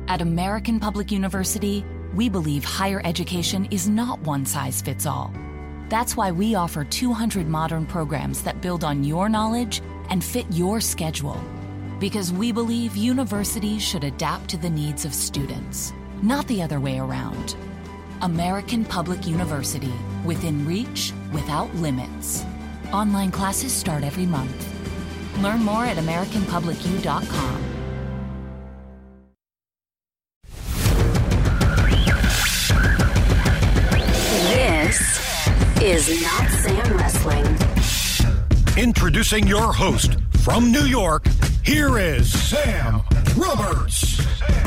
At American Public University, we believe higher education is not one size fits all. That's why we offer 200 modern programs that build on your knowledge and fit your schedule. Because we believe universities should adapt to the needs of students, not the other way around. American Public University, within reach, without limits. Online classes start every month. Learn more at americanpublicu.com. This is Not Sam Wrestling. Introducing your host from New York, here is Sam Roberts.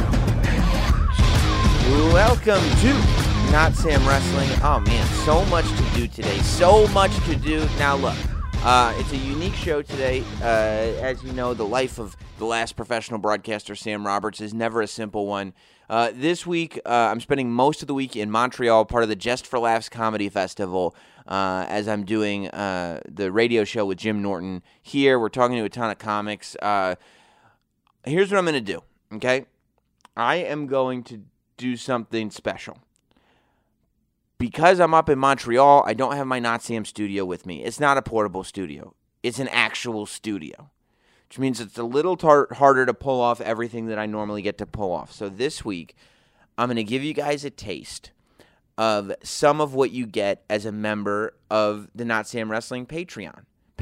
Welcome to Not Sam Wrestling. Oh man, so much to do today. So much to do. Now look, it's a unique show today. As you know, the life of the last professional broadcaster, Sam Roberts, is never a simple one. This week, I'm spending most of the week in Montreal, part of the Just for Laughs Comedy Festival, as I'm doing the radio show with Jim Norton here. We're talking to a ton of comics. Here's what I'm going to do, okay? I am going to do something special. Because I'm up in Montreal, I don't have my Not Sam studio with me. It's not a portable studio. It's an actual studio, which means it's a little harder to pull off everything that I normally get to pull off. So this week, I'm going to give you guys a taste of some of what you get as a member of the Not Sam Wrestling Patreon.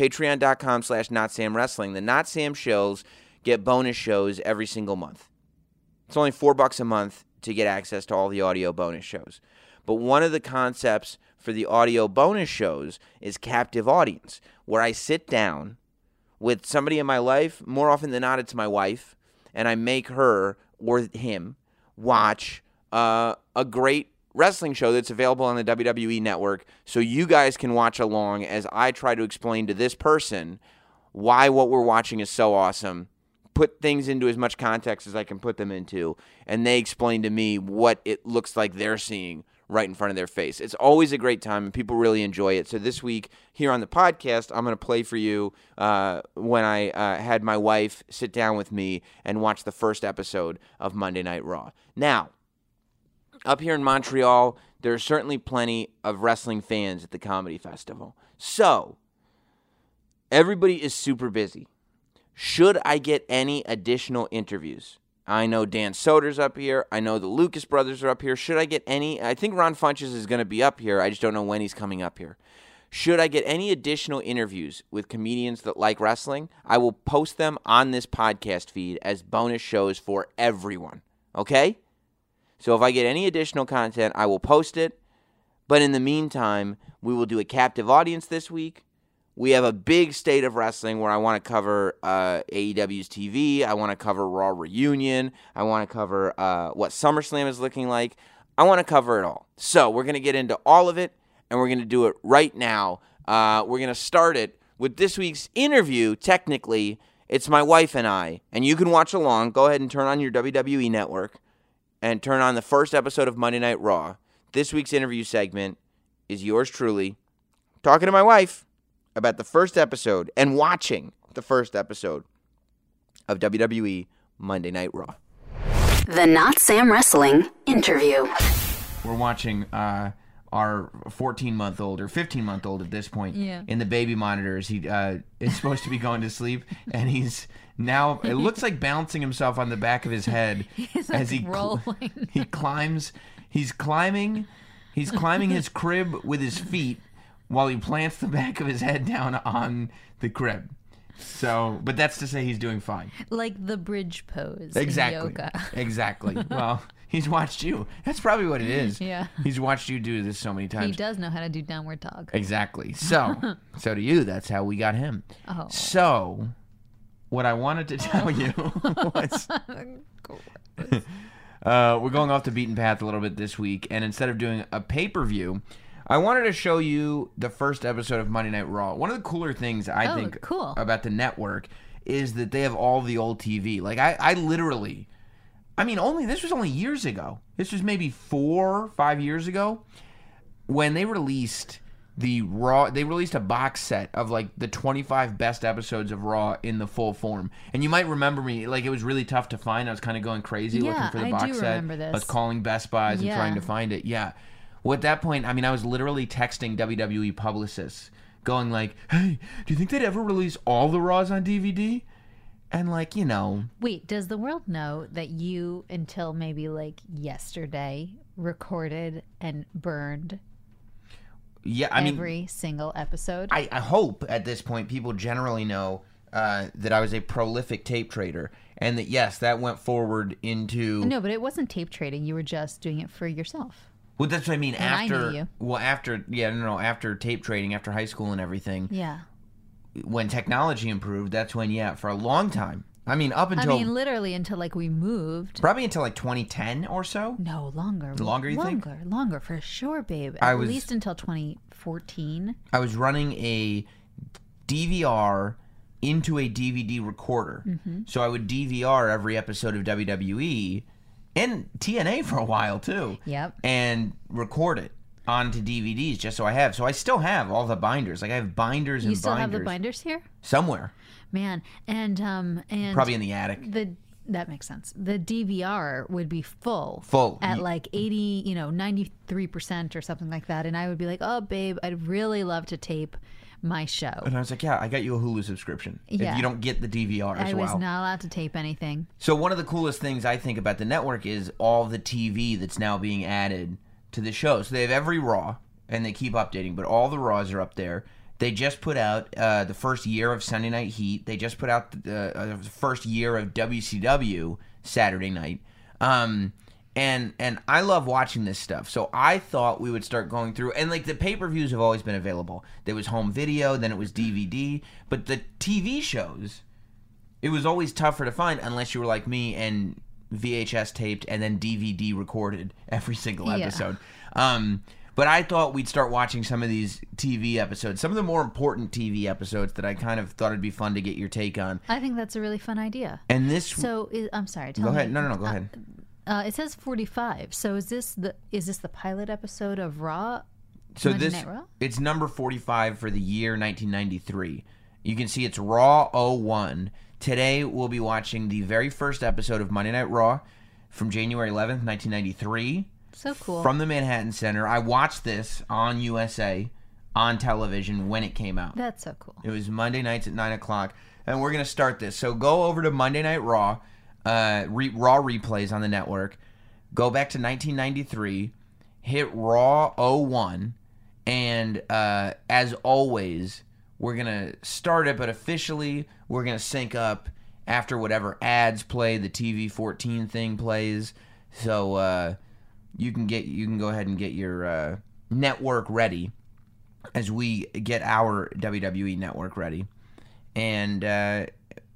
Patreon.com/NotSamWrestling. The Not Sam shows get bonus shows every single month. It's only $4 a month to get access to all the audio bonus shows. But one of the concepts for the audio bonus shows is captive audience, where I sit down with somebody in my life. More often than not, it's my wife, and I make her or him watch a great wrestling show that's available on the WWE Network, so you guys can watch along as I try to explain to this person why what we're watching is so awesome, put things into as much context as I can put them into, and they explain to me what it looks like they're seeing right in front of their face. It's always a great time, and people really enjoy it. So this week, here on the podcast, I'm going to play for you when I had my wife sit down with me and watch the first episode of Monday Night Raw. Now, up here in Montreal, there are certainly plenty of wrestling fans at the Comedy Festival. So, everybody is super busy. Should I get any additional interviews? I know Dan Soder's up here. I know the Lucas brothers are up here. Should I get any? I think Ron Funches is going to be up here. I just don't know when he's coming up here. Should I get any additional interviews with comedians that like wrestling? I will post them on this podcast feed as bonus shows for everyone. Okay? So if I get any additional content, I will post it. But in the meantime, we will do a captive audience this week. We have a big state of wrestling where I want to cover AEW's TV. I want to cover Raw Reunion. I want to cover what SummerSlam is looking like. I want to cover it all. So we're going to get into all of it, and we're going to do it right now. We're going to start it with this week's interview. Technically, it's my wife and I, and you can watch along. Go ahead and turn on your WWE Network and turn on the first episode of Monday Night Raw. This week's interview segment is yours truly, talking to my wife about the first episode and watching the first episode of WWE Monday Night Raw. The Not Sam Wrestling interview. We're watching our 14-month-old or 15-month-old at this point in the baby monitors. He is supposed to be going to sleep, and he's now, it looks like bouncing himself on the back of his head as he rolling. He's climbing his crib with his feet, while he plants the back of his head down on the crib. So, but that's to say he's doing fine. Like the bridge pose exactly. in yoga. Exactly. Well, he's watched you. That's probably what it is. Yeah. He's watched you do this so many times. He does know how to do downward dog. Exactly. So do you. That's how we got him. Oh. So, what I wanted to tell you was... we're going off the beaten path a little bit this week, and instead of doing a pay-per-view, I wanted to show you the first episode of Monday Night Raw. One of the cooler things I think about the network is that they have all the old TV. Like, I literally, this was only years ago. This was maybe 4 or 5 years ago when they released the Raw. They released a box set of like the 25 best episodes of Raw in the full form. And you might remember me, like it was really tough to find. I was kind of going crazy looking for the box set. I do remember this. I was calling Best Buys and trying to find it. Yeah. Well, at that point, I mean, I was literally texting WWE publicists going like, hey, do you think they'd ever release all the Raws on DVD? And like, you know. Wait, does the world know that you, until maybe like yesterday, recorded and burned every single episode? I hope at this point people generally know that I was a prolific tape trader. And that, yes, that went forward into... No, but it wasn't tape trading. You were just doing it for yourself. Well, that's what I mean. And after, I knew you. Well, after tape trading, after high school and everything. Yeah. When technology improved, that's when, for a long time. I mean, up until... literally until, like, we moved. Probably until, like, 2010 or so? No, longer. Longer, you think? Longer, for sure, babe. At least until 2014. I was running a DVR into a DVD recorder. Mm-hmm. So I would DVR every episode of WWE and TNA for a while, too. Yep. And record it onto DVDs just so I have. So I still have all the binders. Like, I have binders and binders. You still have the binders here? Somewhere. Man, and probably in the attic. That makes sense. The DVR would be full at like 80, 93% or something like that, and I would be like, "Oh, babe, I'd really love to tape my show." And I was like, "Yeah, I got you a Hulu subscription. Yeah. If you don't get the DVR as well." I was not allowed to tape anything. So one of the coolest things I think about the network is all the TV that's now being added to the show. So they have every Raw, and they keep updating, but all the Raws are up there. They just put out the first year of Sunday Night Heat. They just put out the first year of WCW Saturday Night. And I love watching this stuff. So I thought we would start going through. And like the pay-per-views have always been available. There was home video, then it was DVD. But the TV shows, it was always tougher to find unless you were like me and VHS taped and then DVD recorded every single episode. But I thought we'd start watching some of these TV episodes, some of the more important TV episodes that I kind of thought it'd be fun to get your take on. I think that's a really fun idea. And this... So, I'm sorry. Go ahead. No, go ahead. It says 45. So is this the pilot episode of Raw? So Monday Night Raw? It's number 45 for the year 1993. You can see it's Raw 01. Today we'll be watching the very first episode of Monday Night Raw from January 11th, 1993. So cool. From the Manhattan Center. I watched this on USA on television when it came out. That's so cool. It was Monday nights at 9 o'clock. And we're going to start this. So go over to Monday Night Raw, Raw replays on the network. Go back to 1993. Hit Raw 01. And as always, we're going to start it, but officially we're going to sync up after whatever ads play, the TV 14 thing plays. So... You can go ahead and get your network ready as we get our WWE network ready, and get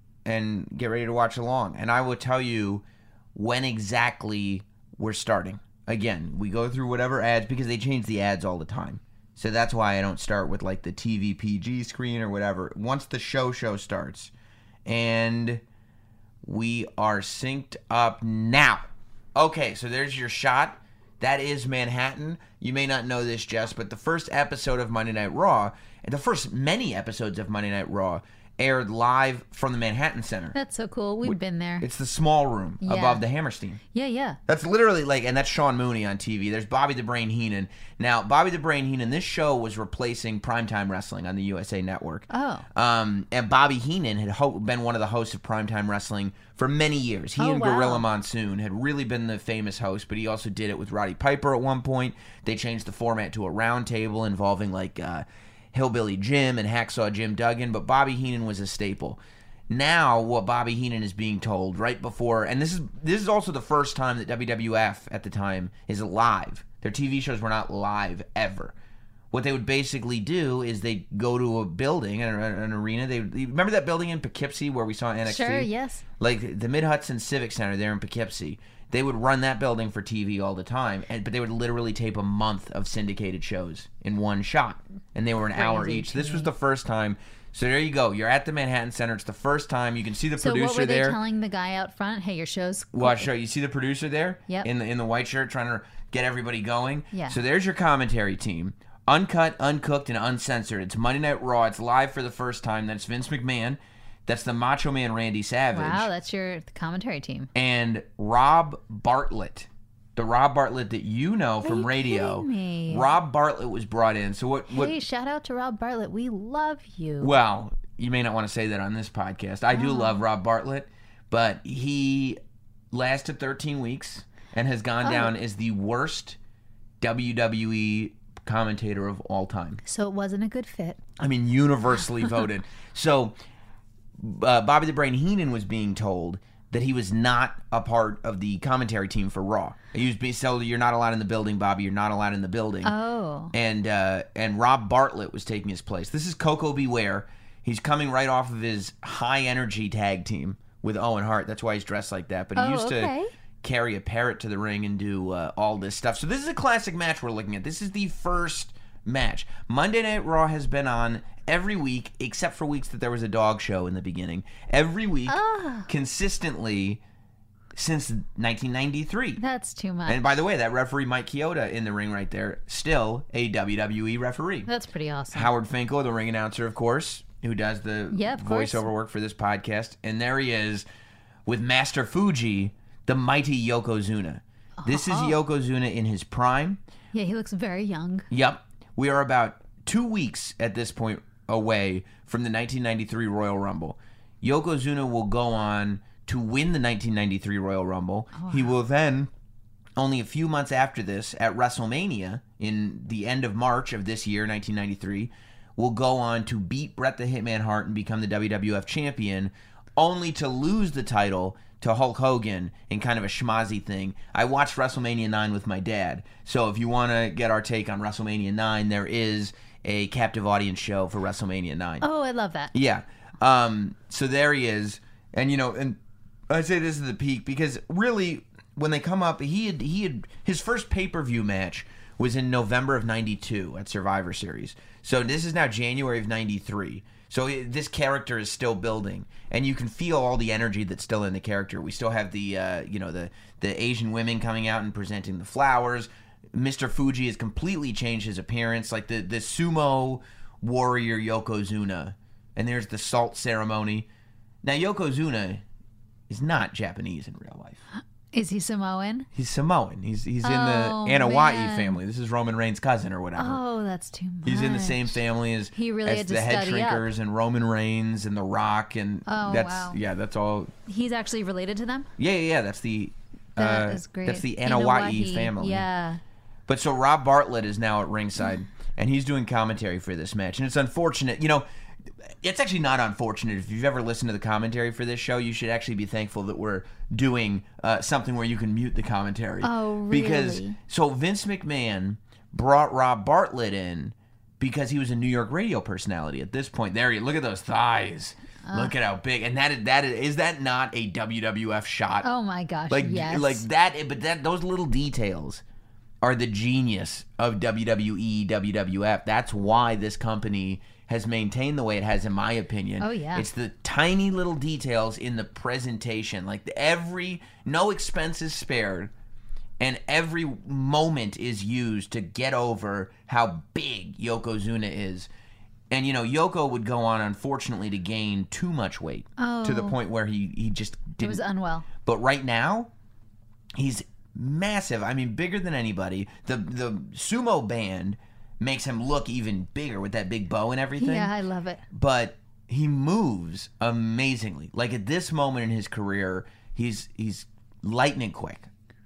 ready to watch along. And I will tell you when exactly we're starting. Again, we go through whatever ads because they change the ads all the time. So that's why I don't start with like the TV PG screen or whatever. Once the show starts, and we are synced up now. Okay, so there's your shot. That is Manhattan. You may not know this, Jess, but the first episode of Monday Night Raw, and the first many episodes of Monday Night Raw, aired live from the Manhattan Center. That's so cool. We've been there. It's the small room above the Hammerstein. Yeah. That's literally like, and that's Sean Mooney on TV. There's Bobby the Brain Heenan. Now, Bobby the Brain Heenan, this show was replacing Primetime Wrestling on the USA Network. Oh. And Bobby Heenan had been one of the hosts of Primetime Wrestling for many years. He and Gorilla Monsoon had really been the famous host, but he also did it with Roddy Piper at one point. They changed the format to a round table involving like Hillbilly Jim and Hacksaw Jim Duggan, but Bobby Heenan was a staple. Now, what Bobby Heenan is being told right before, and this is also the first time that WWF at the time is live. Their TV shows were not live ever. What they would basically do is they go to a building, an arena. They remember that building in Poughkeepsie where we saw NXT? Sure, yes. Like the Mid-Hudson Civic Center there in Poughkeepsie. They would run that building for TV all the time, but they would literally tape a month of syndicated shows in one shot, and they were an hour each. This was the first time. So there you go. You're at the Manhattan Center. It's the first time. You can see the producer there. So what were they telling the guy out front? Hey, your show's cool. Well, I'll show you. You see the producer there? Yep. In the white shirt trying to get everybody going? Yeah. So there's your commentary team. Uncut, uncooked, and uncensored. It's Monday Night Raw. It's live for the first time. That's Vince McMahon. That's the Macho Man Randy Savage. Wow, that's your commentary team. And Rob Bartlett. The Rob Bartlett that you know from radio. Me? Rob Bartlett was brought in. So what? Hey, shout out to Rob Bartlett. We love you. Well, you may not want to say that on this podcast. I do love Rob Bartlett, but he lasted 13 weeks and has gone down as the worst WWE commentator of all time. So it wasn't a good fit. I mean, universally voted. So Bobby the Brain Heenan was being told that he was not a part of the commentary team for Raw. He was being told, "You're not allowed in the building, Bobby. You're not allowed in the building." Oh. And Rob Bartlett was taking his place. This is Coco Beware. He's coming right off of his high energy tag team with Owen Hart. That's why he's dressed like that. But he used to carry a parrot to the ring and do all this stuff. So this is a classic match we're looking at. This is the first match. Monday Night Raw has been on every week, except for weeks that there was a dog show in the beginning. Every week, consistently, since 1993. That's too much. And by the way, that referee Mike Chioda in the ring right there, still a WWE referee. That's pretty awesome. Howard Finkel, the ring announcer, of course, who does the voiceover work for this podcast. And there he is with Master Fuji, the mighty Yokozuna. This is Yokozuna in his prime. Yeah, he looks very young. Yep. We are about 2 weeks at this point away from the 1993 Royal Rumble. Yokozuna will go on to win the 1993 Royal Rumble. He will then, only a few months after this, at WrestleMania, in the end of March of this year, 1993, will go on to beat Bret the Hitman Hart and become the WWF champion, only to lose the title to Hulk Hogan in kind of a schmozzy thing. I watched WrestleMania 9 with my dad, so if you want to get our take on WrestleMania 9, there is a captive audience show for WrestleMania 9. Oh, I love that. Yeah. So there he is. And, and I say this is the peak because really, when they come up, he had his first pay-per-view match was in November of 92 at Survivor Series. So this is now January of 93. So this character is still building, and you can feel all the energy that's still in the character. We still have the the Asian women coming out and presenting the flowers. Mr. Fuji has completely changed his appearance, like the sumo warrior Yokozuna. And there's the salt ceremony. Now Yokozuna is not Japanese in real life. Is he Samoan? He's Samoan. He's in the Anoa'i family. This is Roman Reigns' cousin or whatever. Oh, that's too much. He's in the same family as, he really as had to the Head study Shrinkers up. and Roman Reigns and The Rock and that's all. He's actually related to them? Yeah. That's the that is great. That's the Anoa'i family. Yeah. But so Rob Bartlett is now at ringside and he's doing commentary for this match. And it's unfortunate, it's actually not unfortunate. If you've ever listened to the commentary for this show, you should actually be thankful that we're doing something where you can mute the commentary. Oh, really? Because so Vince McMahon brought Rob Bartlett in because he was a New York radio personality at this point. There, look at those thighs. Look at how big. And is that not a WWF shot? Oh my gosh, yes. Like that, but those little details are the genius of WWE, WWF. That's why this company has maintained the way it has, in my opinion. Oh, yeah. It's the tiny little details in the presentation. Like no expense is spared, and every moment is used to get over how big Yokozuna is. And, Yoko would go on, unfortunately, to gain too much weight to the point where he just didn't. He was unwell. But right now, he's massive. I mean, bigger than anybody. The sumo band makes him look even bigger with that big bow and everything. Yeah, I love it. But he moves amazingly. Like at this moment in his career, he's lightning quick.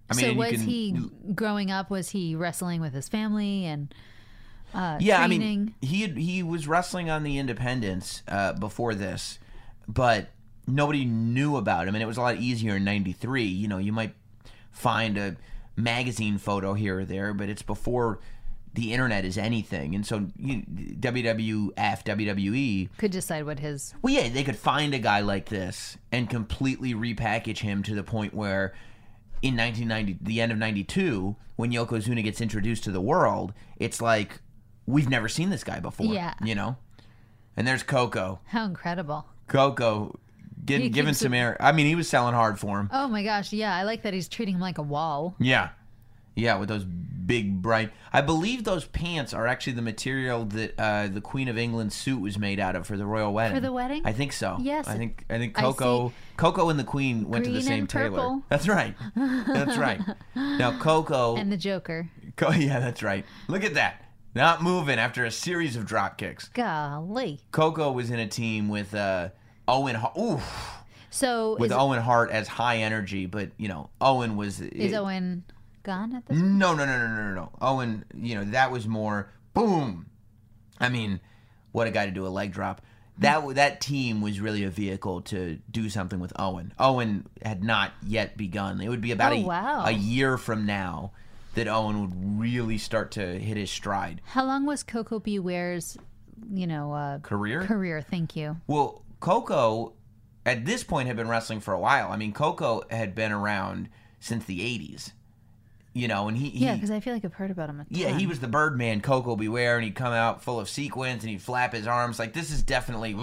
Growing up, was he wrestling with his family and training? I mean, he was wrestling on the independents before this, but nobody knew about him, and it was a lot easier in 93. You might find a magazine photo here or there, but it's before the internet is anything. And so WWF, WWE could decide what his... Well, yeah, they could find a guy like this and completely repackage him to the point where in 1990, the end of 92, when Yokozuna gets introduced to the world, it's like, we've never seen this guy before. Yeah. And there's Coco. How incredible. Coco giving some air. I mean, he was selling hard for him. Oh my gosh, yeah. I like that he's treating him like a wall. Yeah. Yeah, with those big, bright... I believe those pants are actually the material that the Queen of England's suit was made out of for the royal wedding. For the wedding? I think so. Yes. I think Coco and the Queen went to the Green same and tailor. purple. That's right. That's right. Now, Coco... And the Joker. Yeah, that's right. Look at that. Not moving after a series of drop kicks. Golly. Coco was in a team with Owen Hart. Oof. So with Owen Hart as high energy, but, Owen was... Is Owen gone at this point? No. Owen, that was more boom. I mean, what a guy to do a leg drop. That team was really a vehicle to do something with Owen. Owen had not yet begun. It would be about a year from now that Owen would really start to hit his stride. How long was Coco Beware's, career? Career, thank you. Well, Coco, at this point, had been wrestling for a while. I mean, Coco had been around since the 80s. And yeah, because I feel like I've heard about him a ton. Yeah, he was the Birdman, Coco Beware, and he'd come out full of sequins and he'd flap his arms. Like, this is definitely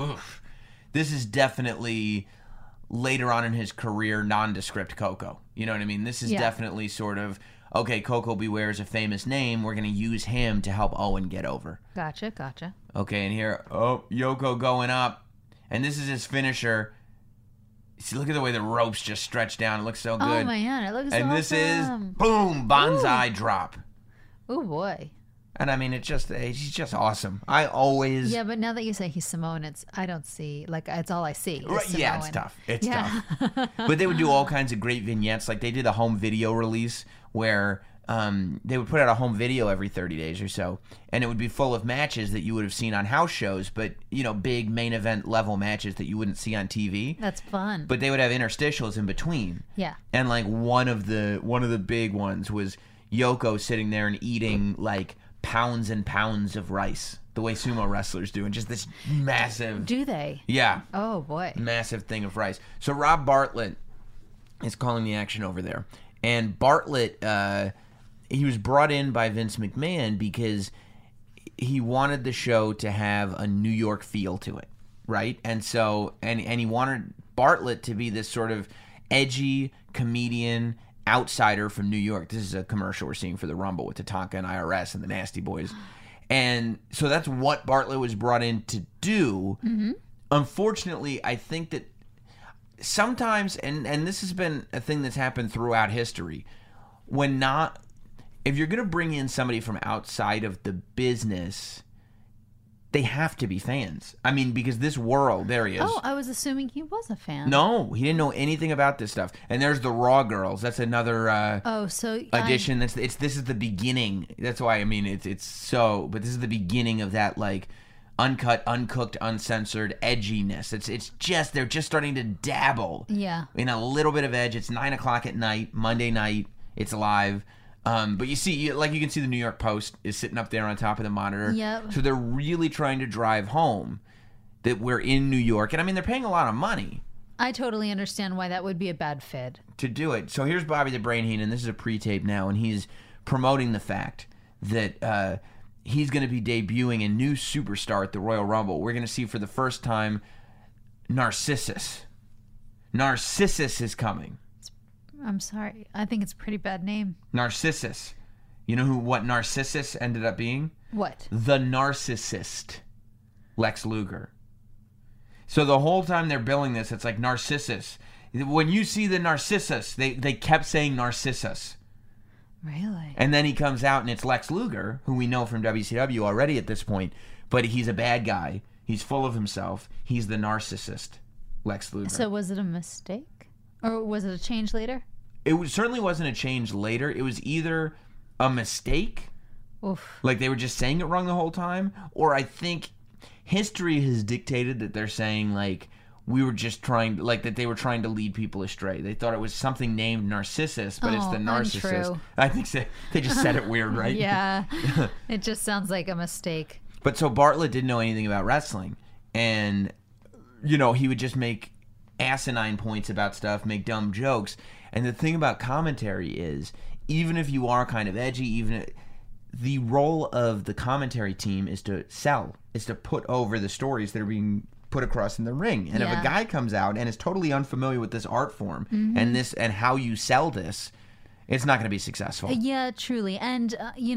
later on in his career, nondescript Coco. You know what I mean? This is definitely sort of, okay, Coco Beware is a famous name. We're going to use him to help Owen get over. Gotcha. Okay, and here, Yoko going up. And this is his finisher. See, look at the way the ropes just stretch down. It looks so good. Oh, man, it looks and awesome. This is, boom, bonsai drop. Oh, boy. And I mean, he's just awesome. I always... Yeah, but now that you say he's Samoan, I don't see, it's all I see. Right, yeah, it's tough. It's tough. But they would do all kinds of great vignettes. Like, they did a home video release where they would put out a home video every 30 days or so, and it would be full of matches that you would have seen on house shows, but, big main event level matches that you wouldn't see on TV. That's fun. But they would have interstitials in between. Yeah. And, one of the big ones was Yoko sitting there and eating, pounds and pounds of rice, the way sumo wrestlers do, and just this massive... Do they? Yeah. Oh, boy. Massive thing of rice. So Rob Bartlett is calling the action over there. And Bartlett, he was brought in by Vince McMahon because he wanted the show to have a New York feel to it, right? And so, and he wanted Bartlett to be this sort of edgy comedian outsider from New York. This is a commercial we're seeing for the Rumble with Tatanka and IRS and the Nasty Boys. And so that's what Bartlett was brought in to do. Mm-hmm. Unfortunately, I think that sometimes, and this has been a thing that's happened throughout history, if you're going to bring in somebody from outside of the business, they have to be fans. I mean, because this world, there he is. Oh, I was assuming he was a fan. No, he didn't know anything about this stuff. And there's the Raw Girls. That's another addition. This is the beginning. That's why, I mean, but this is the beginning of that, uncut, uncooked, uncensored edginess. It's just, they're just starting to dabble in a little bit of edge. It's 9:00 at night, Monday night. It's live. But you see, you can see the New York Post is sitting up there on top of the monitor. Yep. So they're really trying to drive home that we're in New York. And I mean, they're paying a lot of money. I totally understand why that would be a bad fit. To do it. So here's Bobby the Brain Heenan. This is a pre-tape now, and he's promoting the fact that he's going to be debuting a new superstar at the Royal Rumble. We're going to see for the first time Narcissus. Narcissus is coming. I'm sorry. I think it's a pretty bad name. Narcissus. You know what Narcissus ended up being? What? The narcissist. Lex Luger. So the whole time they're billing this, it's like Narcissus. When you see the Narcissus, they kept saying Narcissus. Really? And then he comes out and it's Lex Luger, who we know from WCW already at this point, but he's a bad guy. He's full of himself. He's the narcissist, Lex Luger. So was it a mistake? Or was it a change later? It certainly wasn't a change later. It was either a mistake, like they were just saying it wrong the whole time, or I think history has dictated that they're saying, we were just trying, that they were trying to lead people astray. They thought it was something named Narcissus, but it's the narcissist. Untrue. I think they just said it weird, right? Yeah. It just sounds like a mistake. But so Bartlett didn't know anything about wrestling, and, he would just make asinine points about stuff, make dumb jokes. And the thing about commentary is, even if you are kind of edgy, the role of the commentary team is to sell, is to put over the stories that are being put across in the ring. And if a guy comes out and is totally unfamiliar with this art form and how you sell this, It's not going to be successful. Yeah, truly. And,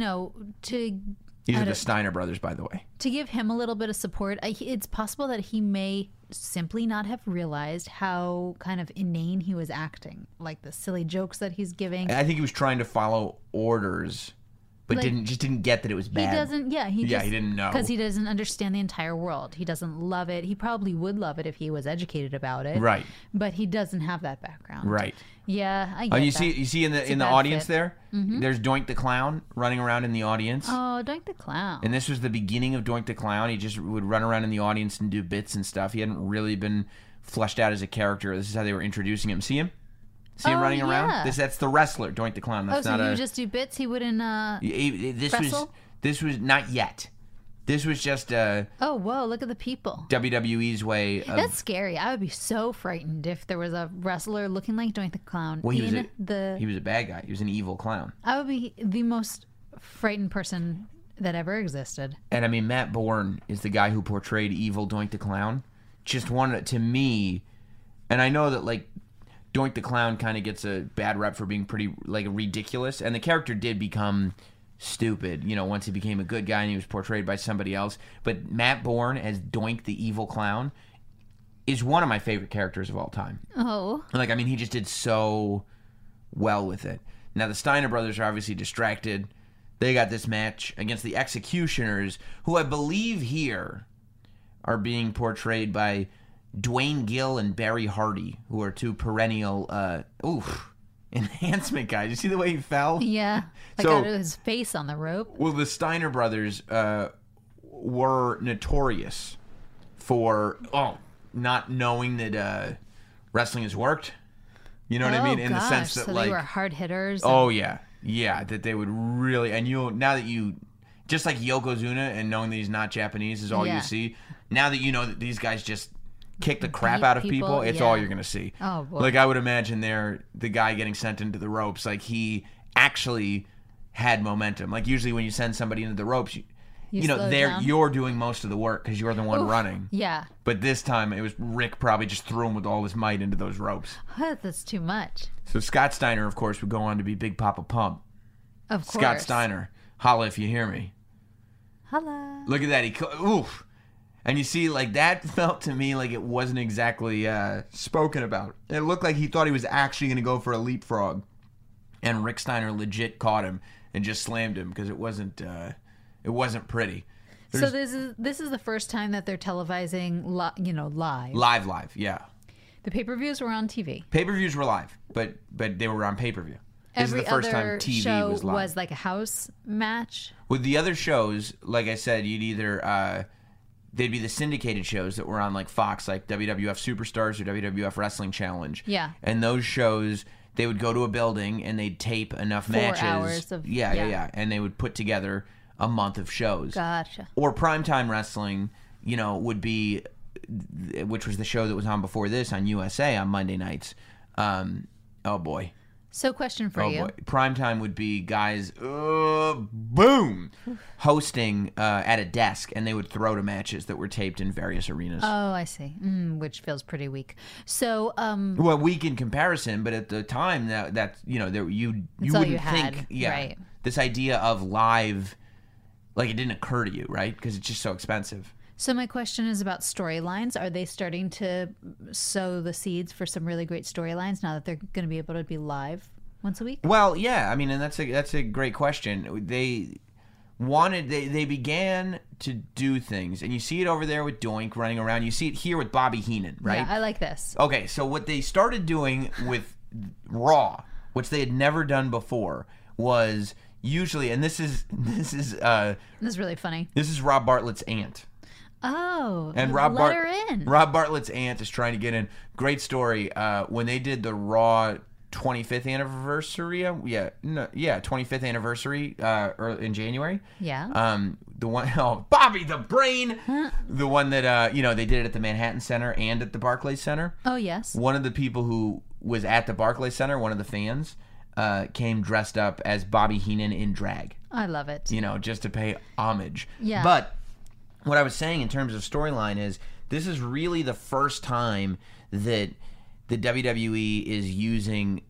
These are the Steiner brothers, by the way. To give him a little bit of support, it's possible that he may simply not have realized how kind of inane he was acting. Like the silly jokes that he's giving. I think he was trying to follow orders, but didn't get that it was bad. He doesn't, he didn't know. Because he doesn't understand the entire world. He doesn't love it. He probably would love it if he was educated about it. Right. But he doesn't have that background. Right. Yeah, I get that. You see in the audience there? Mm-hmm. There's Doink the Clown running around in the audience. Oh, Doink the Clown. And this was the beginning of Doink the Clown. He just would run around in the audience and do bits and stuff. He hadn't really been fleshed out as a character. This is how they were introducing him. See him? See him running around? That's the wrestler, Doink the Clown. That's so he would just do bits? He wouldn't wrestle? This was not yet. This was just oh, whoa, look at the people. WWE's way of... That's scary. I would be so frightened if there was a wrestler looking like Doink the Clown. Well, he was a bad guy. He was an evil clown. I would be the most frightened person that ever existed. And I mean, Matt Bourne is the guy who portrayed evil Doink the Clown. Just one, to me, and I know that, like, Doink the Clown kind of gets a bad rep for being pretty, like, ridiculous. And the character did become... stupid, once he became a good guy and he was portrayed by somebody else. But Matt Bourne as Doink the Evil Clown is one of my favorite characters of all time. Oh. He just did so well with it. Now, the Steiner brothers are obviously distracted. They got this match against the Executioners, who I believe here are being portrayed by Dwayne Gill and Barry Hardy, who are two perennial, enhancement guys. You see the way he fell? Yeah. Got his face on the rope. Well, the Steiner brothers were notorious for not knowing that wrestling has worked. You know what I mean? In the sense that, so they were hard hitters. Oh yeah, that they would really. And now that you, just like Yokozuna, and knowing that he's not Japanese is all you see. Now that you know that these guys just kick the crap out of people, it's all you're gonna see. Oh boy. Like, I would imagine the guy getting sent into the ropes, like, he actually had momentum. Like, usually when you send somebody into the ropes, you're doing most of the work because you're the one running. Yeah. But this time it was Rick probably just threw him with all his might into those ropes. That's too much. So Scott Steiner, of course, would go on to be Big Papa Pump. Of course. Scott Steiner, holla if you hear me. Holla. Look at that. Oof. And you see, like, that felt to me like it wasn't exactly spoken about. It looked like he thought he was actually going to go for a leapfrog. And Rick Steiner legit caught him and just slammed him because it wasn't pretty. So this is the first time that they're televising, live. Live, yeah. The pay-per-views were on TV. Pay-per-views were live, but they were on pay-per-view. This is the first time TV show was live. Was like a house match. With the other shows, like I said, you'd either they'd be the syndicated shows that were on, like, Fox, like WWF Superstars or WWF Wrestling Challenge. Yeah. And those shows, they would go to a building and they'd tape enough 4 matches. hours of yeah. And they would put together a month of shows. Gotcha. Or primetime wrestling, would be, which was the show that was on before this on USA on Monday nights. Oh boy. So, question for you. Boy. Primetime would be guys, boom, hosting at a desk, and they would throw to matches that were taped in various arenas. Oh, I see. Which feels pretty weak. So, well, weak in comparison, but at the time that you wouldn't think, right. This idea of live, like, it didn't occur to you, right? Because it's just so expensive. So my question is about storylines. Are they starting to sow the seeds for some really great storylines now that they're going to be able to be live once a week? Well, yeah. I mean, and that's a great question. They began to do things, and you see it over there with Doink running around. You see it here with Bobby Heenan, right? Yeah, I like this. Okay, so what they started doing with Raw, which they had never done before, was usually, and this is really funny. This is Rob Bartlett's aunt. Oh, and Rob Bartlett's aunt is trying to get in. Great story. When they did the Raw 25th anniversary, 25th anniversary in January. Yeah. The one, Bobby the Brain, the one that they did it at the Manhattan Center and at the Barclays Center. Oh yes. One of the people who was at the Barclays Center, one of the fans, came dressed up as Bobby Heenan in drag. I love it. Just to pay homage. Yeah. But what I was saying in terms of storyline is this is really the first time that the WWE is using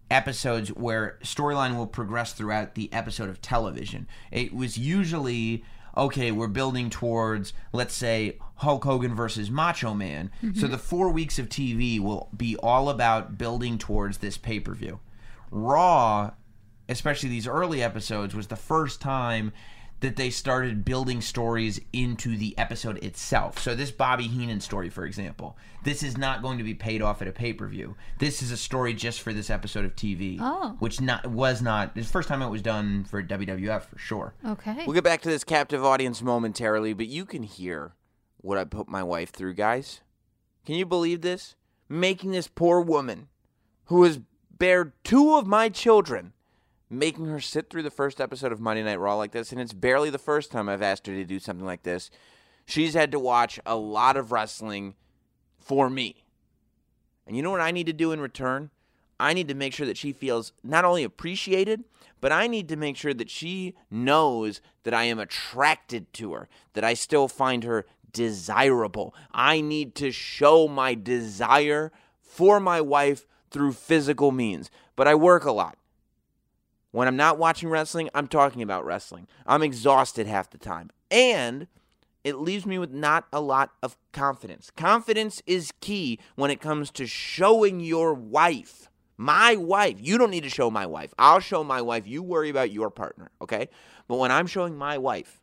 episodes where storyline will progress throughout the episode of television. It was usually, okay, we're building towards, let's say, Hulk Hogan versus Macho Man. Mm-hmm. So the 4 weeks of TV will be all about building towards this pay-per-view. Raw, especially these early episodes, was the first time that they started building stories into the episode itself. So this Bobby Heenan story, for example, this is not going to be paid off at a pay-per-view. This is a story just for this episode of TV, which was not. It's the first time it was done for WWF, for sure. Okay. We'll get back to this captive audience momentarily, but you can hear what I put my wife through, guys. Can you believe this? Making this poor woman, who has bared 2 of my children, making her sit through the first episode of Monday Night Raw like this, and it's barely the first time I've asked her to do something like this. She's had to watch a lot of wrestling for me. And you know what I need to do in return? I need to make sure that she feels not only appreciated, but I need to make sure that she knows that I am attracted to her, that I still find her desirable. I need to show my desire for my wife through physical means. But I work a lot. When I'm not watching wrestling, I'm talking about wrestling. I'm exhausted half the time. And it leaves me with not a lot of confidence. Confidence is key when it comes to showing your wife. My wife. You don't need to show my wife. I'll show my wife. You worry about your partner, okay? But when I'm showing my wife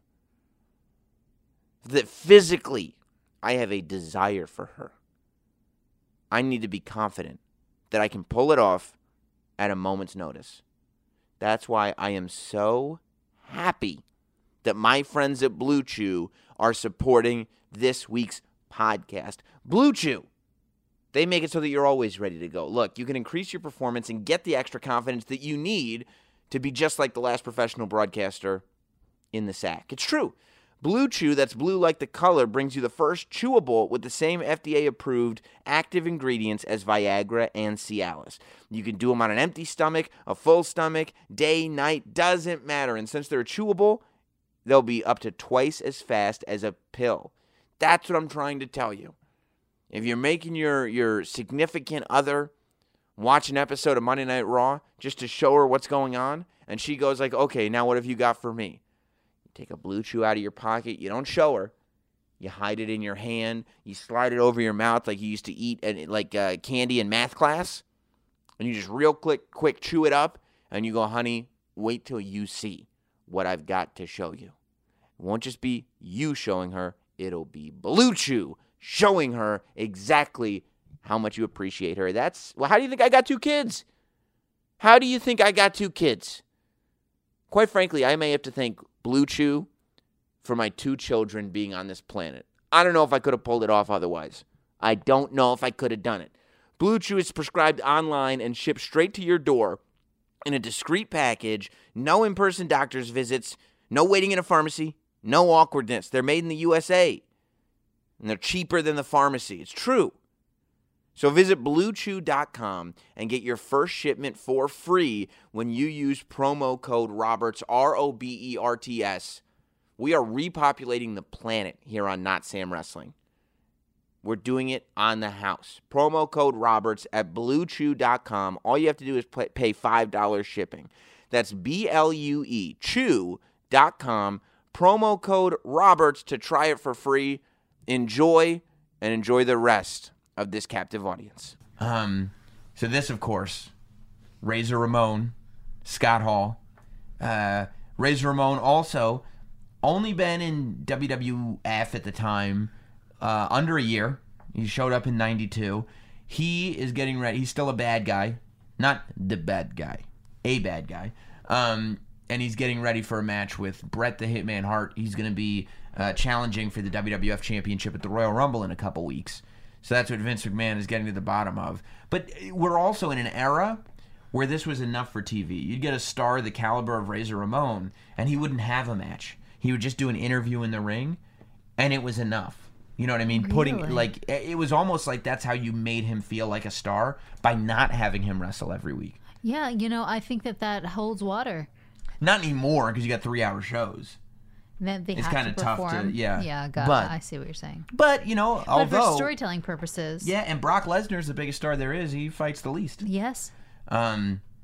that physically I have a desire for her, I need to be confident that I can pull it off at a moment's notice. That's why I am so happy that my friends at Blue Chew are supporting this week's podcast. Blue Chew, they make it so that you're always ready to go. Look, you can increase your performance and get the extra confidence that you need to be just like the last professional broadcaster in the sack. It's true. Blue Chew, that's blue like the color, brings you the first chewable with the same FDA-approved active ingredients as Viagra and Cialis. You can do them on an empty stomach, a full stomach, day, night, doesn't matter. And since they're chewable, they'll be up to twice as fast as a pill. That's what I'm trying to tell you. If you're making your significant other watch an episode of Monday Night Raw just to show her what's going on, and she goes like, okay, now what have you got for me? Take a Blue Chew out of your pocket. You don't show her. You hide it in your hand. You slide it over your mouth like you used to eat candy in math class. And you just real quick chew it up. And you go, honey, wait till you see what I've got to show you. It won't just be you showing her. It'll be Blue Chew showing her exactly how much you appreciate her. How do you think I got 2 kids? How do you think I got 2 kids? Quite frankly, I may have to thank Blue Chew for my 2 children being on this planet. I don't know if I could have pulled it off otherwise. I don't know if I could have done it. Blue Chew is prescribed online and shipped straight to your door in a discreet package, no in-person doctor's visits, no waiting in a pharmacy, no awkwardness. They're made in the USA, and they're cheaper than the pharmacy. It's true. So visit BlueChew.com and get your first shipment for free when you use promo code Roberts, ROBERTS. We are repopulating the planet here on Not Sam Wrestling. We're doing it on the house. Promo code Roberts at BlueChew.com. All you have to do is pay $5 shipping. That's BLUE, chew.com. Promo code Roberts to try it for free. Enjoy, and enjoy the rest of this captive audience. So this, of course, Razor Ramon, Scott Hall. Razor Ramon also only been in WWF at the time under a year. He showed up in 92. He is getting ready. He's still a bad guy. Not the bad guy. A bad guy. And he's getting ready for a match with Bret the Hitman Hart. He's going to be challenging for the WWF Championship at the Royal Rumble in a couple weeks. So that's what Vince McMahon is getting to the bottom of. But we're also in an era where this was enough for TV. You'd get a star the caliber of Razor Ramon, and he wouldn't have a match. He would just do an interview in the ring, and it was enough. You know what I mean? Really? It was almost like that's how you made him feel like a star, by not having him wrestle every week. Yeah, I think that holds water. Not anymore, because you got 3-hour shows. That they It's have kinda to tough to- perform. yeah. Yeah, got But- it. I see what you're saying. But, But although... for storytelling purposes. Yeah, and Brock Lesnar's the biggest star there is. He fights the least. Yes.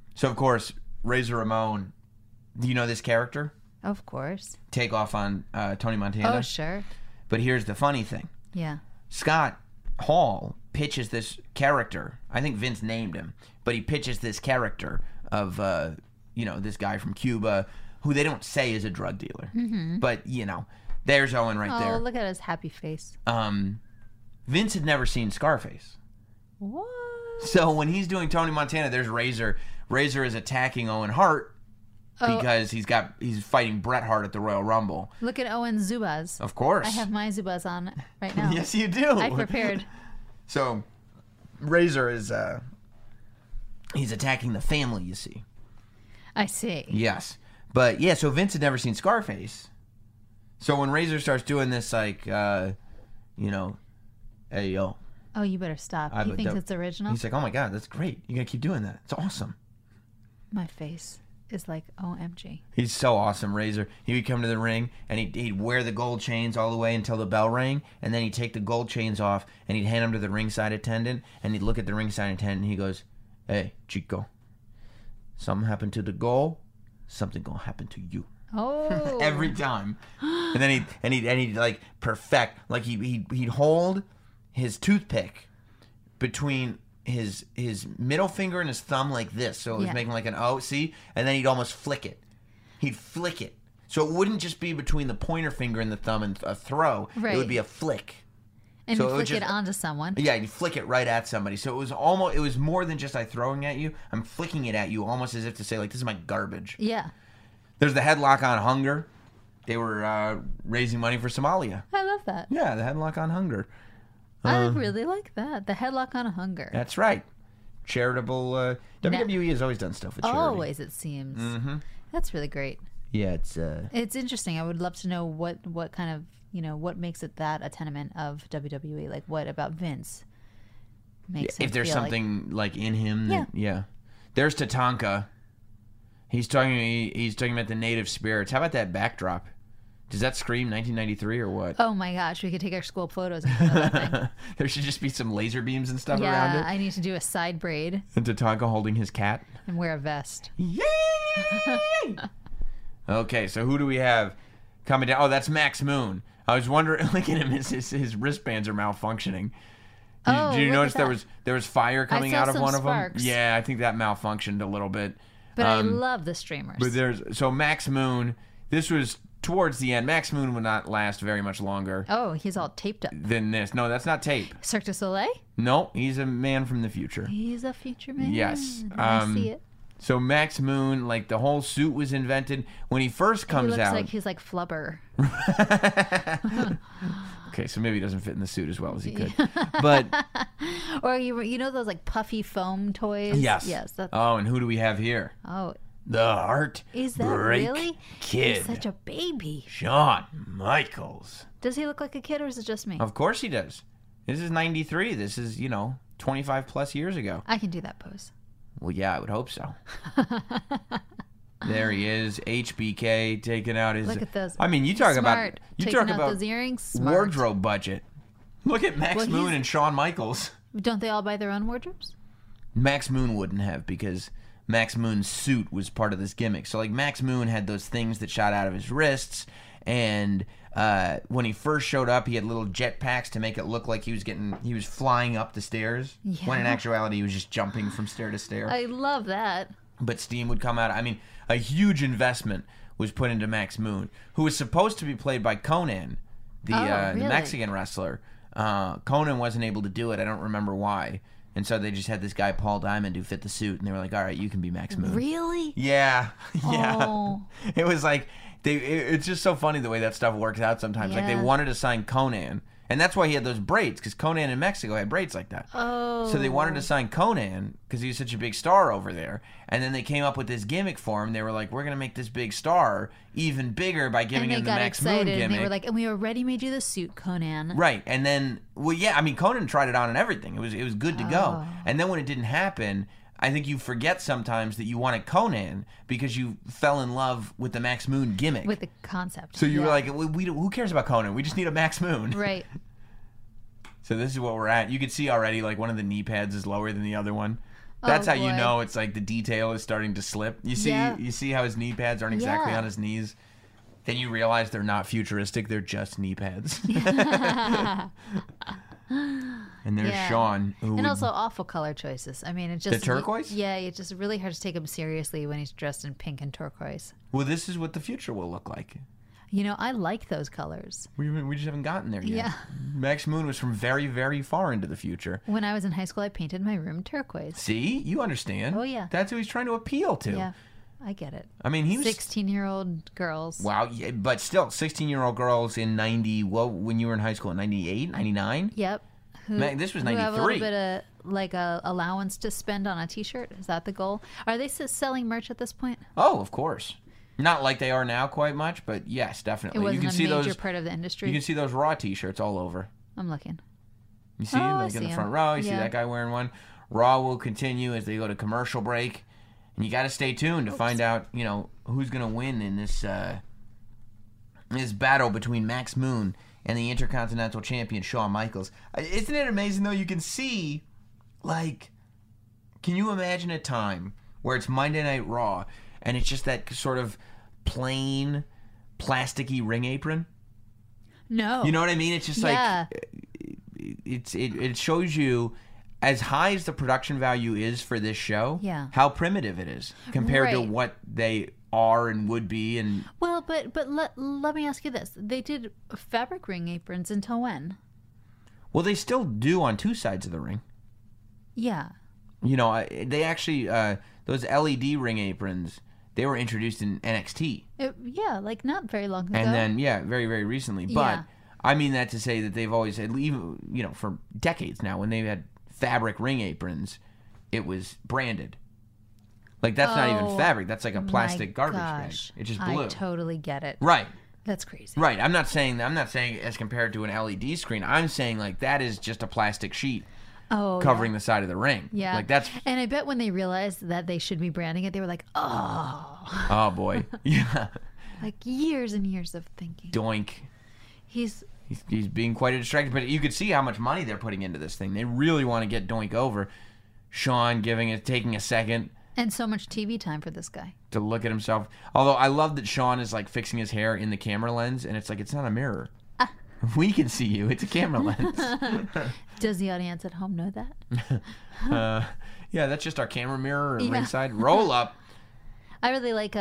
So, of course, Razor Ramon, do you know this character? Of course. Take off on Tony Montana? Oh, sure. But here's the funny thing. Yeah. Scott Hall pitches this character. I think Vince named him, but he pitches this character of, this guy from Cuba who they don't say is a drug dealer. Mm-hmm. But, there's Owen right there. Oh, look at his happy face. Vince had never seen Scarface. What? So when he's doing Tony Montana, there's Razor. Razor is attacking Owen Hart because he's fighting Bret Hart at the Royal Rumble. Look at Owen Zubaz. Of course. I have my Zubaz on right now. Yes, you do. I prepared. So Razor is he's attacking the family, you see. I see. Yes. But yeah, so Vince had never seen Scarface. So when Razor starts doing this, like, hey, yo. Oh, you better stop. He thinks it's original? He's like, oh my God, that's great. You gotta keep doing that. It's awesome. My face is like, OMG. He's so awesome, Razor. He would come to the ring, and he'd wear the gold chains all the way until the bell rang, and then he'd take the gold chains off, and he'd hand them to the ringside attendant, and he'd look at the ringside attendant, and he goes, hey, Chico, something happened to the gold, something gonna happen to you. Oh. Every time. And then he'd like perfect, like he'd hold his toothpick between his middle finger and his thumb like this, so it was making like an O, see? And then he'd almost flick it. He'd flick it. So it wouldn't just be between the pointer finger and the thumb and a throw. Right. It would be a flick. And so you flick it onto someone. Yeah, you flick it right at somebody. So it was more than just I throwing at you. I'm flicking it at you almost as if to say, like, this is my garbage. Yeah. There's the headlock on Hunger. They were raising money for Somalia. I love that. Yeah, the headlock on Hunger. I really like that. The headlock on Hunger. That's right. Charitable. WWE has always done stuff with charity. Always, it seems. Mm-hmm. That's really great. Yeah, it's interesting. I would love to know what kind of, what makes it that a tenement of WWE. Like, what about Vince makes him if there's feel something like in him. That, yeah. There's Tatanka. He's talking about the native spirits. How about that backdrop? Does that scream 1993 or what? Oh my gosh, we could take our school photos and put that thing. There should just be some laser beams and stuff around it. Yeah, I need to do a side braid. And Tatanka holding his cat. And wear a vest. Yay! Okay, so who do we have coming down? Oh, that's Max Moon. I was wondering, look at him, his wristbands are malfunctioning. Did you notice there was fire coming out of one sparks. of them? Yeah, I think that malfunctioned a little bit. But I love the streamers. But so Max Moon, this was towards the end. Max Moon would not last very much longer. Oh, he's all taped up. Than this. No, that's not tape. Cirque du Soleil? No, he's a man from the future. He's a future man. Yes. I see it. So Max Moon, like the whole suit was invented when he first comes out. He's like Flubber. Okay, so maybe he doesn't fit in the suit as well as he could. But or you know those like puffy foam toys? Yes. Yes. Oh, and who do we have here? Oh. The Heartbreak Is that really? Kid. He's such a baby. Shawn Michaels. Does he look like a kid or is it just me? Of course he does. This is 93. This is, 25 plus years ago. I can do that pose. Well, yeah, I would hope so. There he is, HBK taking out his. Look at those. I mean, you talk about those earrings. Smart. Wardrobe budget. Look at Max Moon and Shawn Michaels. Don't they all buy their own wardrobes? Max Moon wouldn't have because Max Moon's suit was part of this gimmick. So like Max Moon had those things that shot out of his wrists, and when he first showed up, he had little jet packs to make it look like he was flying up the stairs. Yeah. When in actuality, he was just jumping from stair to stair. I love that. But steam would come out. I mean, a huge investment was put into Max Moon, who was supposed to be played by Conan, the Mexican wrestler. Conan wasn't able to do it. I don't remember why. And so they just had this guy, Paul Diamond, who fit the suit, and they were like, all right, you can be Max Moon. Really? Yeah. Yeah. Oh. It was like, it's just so funny the way that stuff works out sometimes. Yeah. Like, they wanted to sign Conan, and that's why he had those braids, because Conan in Mexico had braids like that. Oh. So they wanted to sign Conan, because he was such a big star over there, and then they came up with this gimmick for him. They were like, we're going to make this big star even bigger by giving him the Max Moon gimmick. And they were like, and we already made you the suit, Conan. Right, and then, well, yeah, I mean, Conan tried it on and everything. It was good to go. And then when it didn't happen, I think you forget sometimes that you wanted Conan because you fell in love with the Max Moon gimmick. With the concept. So you were like, who cares about Conan? We just need a Max Moon. Right. So this is what we're at. You can see already, like, one of the knee pads is lower than the other one. That's how you boy. know it's like the detail is starting to slip. You see how his knee pads aren't exactly on his knees? Then you realize they're not futuristic, they're just knee pads. And there's Sean. And also awful color choices. I mean, it just... The turquoise? Yeah, it's just really hard to take him seriously when he's dressed in pink and turquoise. Well, this is what the future will look like. You know, I like those colors. We just haven't gotten there yet. Yeah. Max Moon was from very, very far into the future. When I was in high school, I painted my room turquoise. See? You understand. Oh, yeah. That's who he's trying to appeal to. Yeah, I get it. I mean, he was... 16-year-old girls. Wow, yeah, but still, 16-year-old girls in 90... Well, when you were in high school, in 98, 99? Yep. This was 93. Who have a little bit of, like, a allowance to spend on a T-shirt? Is that the goal? Are they selling merch at this point? Oh, of course. Not like they are now quite much, but yes, definitely. It wasn't you can see a major those, part of the industry? You can see those Raw T-shirts all over. I'm looking. You see them? I Like in see the front 'em. row. You see Yeah. that guy wearing one. Raw will continue as they go to commercial break. And you got to stay tuned to find out, who's going to win in this battle between Max Moon and the Intercontinental Champion, Shawn Michaels. Isn't it amazing, though? You can see, like, can you imagine a time where it's Monday Night Raw and it's just that sort of plain, plasticky ring apron? No. You know what I mean? It's just Yeah. like, it shows you, as high as the production value is for this show, how primitive it is compared to Right. what they are and would be. And Well, but let me ask you this. They did fabric ring aprons until when? well, they still do on two sides of the ring. Yeah. They actually, those LED ring aprons, they were introduced in NXT. Yeah, like not very long ago. And then, very, very recently. But Yeah. I mean that to say that they've always had, even, for decades now, when they've had fabric ring aprons, it was branded. Like, that's not even fabric. That's like a plastic garbage bag. It's just blue. I totally get it. Right. That's crazy. Right. I'm not saying as compared to an LED screen. I'm saying, like, that is just a plastic sheet covering the side of the ring. Yeah. Like, that's... And I bet when they realized that they should be branding it, they were like, oh. Oh, boy. Yeah. Like years and years of thinking. Doink. He's being quite a distraction, but you could see how much money they're putting into this thing. They really want to get Doink over. Sean taking a second and so much TV time for this guy to look at himself. Although I love that Sean is like fixing his hair in the camera lens, and it's like, it's not a mirror. We can see you. It's a camera lens. Does the audience at home know that? Yeah, that's just our camera mirror ringside. Roll up. I really like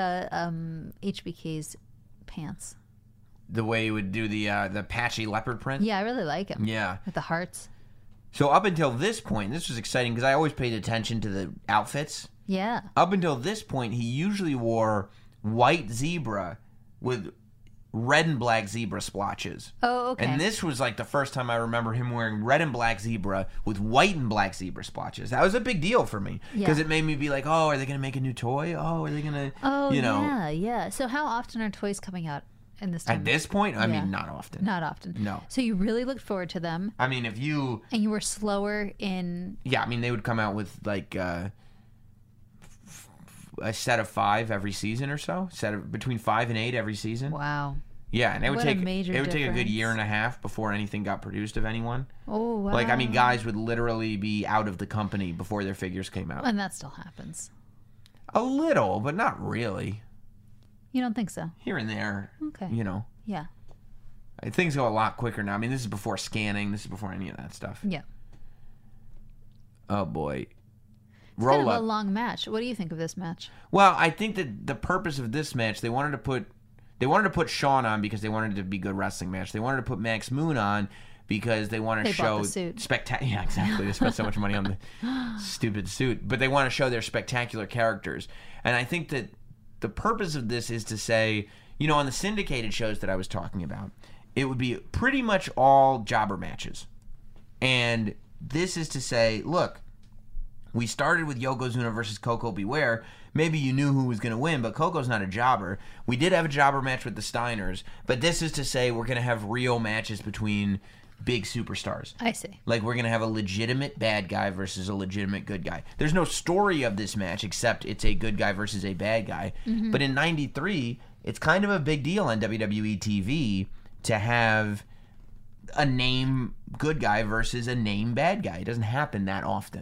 HBK's pants. The way he would do the patchy leopard print. Yeah, I really like him. Yeah. With the hearts. So up until this point, this was exciting because I always paid attention to the outfits. Yeah. Up until this point, he usually wore white zebra with red and black zebra splotches. Oh, okay. And this was like the first time I remember him wearing red and black zebra with white and black zebra splotches. That was a big deal for me because it made me be like, oh, are they going to make a new toy? Oh, are they going to, yeah. So how often are toys coming out in this time? At this point, I mean, not often. Not often. No. So you really looked forward to them. I mean, if you... And you were slower in... Yeah, I mean, they would come out with like a set of 5 every season or so. Between 5 and 8 every season. Wow. Yeah, and it would take a good difference. year and a half before anything got produced of anyone. Oh, wow. Like, I mean, guys would literally be out of the company before their figures came out. And that still happens. A little, but not really. You don't think so? Here and there. Okay. Yeah. Things go a lot quicker now. I mean, this is before scanning. This is before any of that stuff. Yeah. Oh, boy. It's kind of a long match. What do you think of this match? Well, I think that the purpose of this match, they wanted to put Shawn on because they wanted it to be a good wrestling match. They wanted to put Max Moon on because they want to show spectacular. Yeah, exactly. They spent so much money on the stupid suit, but they want to show their spectacular characters. And I think that the purpose of this is to say, on the syndicated shows that I was talking about, it would be pretty much all jobber matches. And this is to say, look, we started with Yokozuna versus Koko Beware. Maybe you knew who was going to win, but Koko's not a jobber. We did have a jobber match with the Steiners, but this is to say we're going to have real matches between big superstars. I see. Like, we're going to have a legitimate bad guy versus a legitimate good guy. There's no story of this match except it's a good guy versus a bad guy. Mm-hmm. But in 93, it's kind of a big deal on WWE TV to have a name good guy versus a name bad guy. It doesn't happen that often.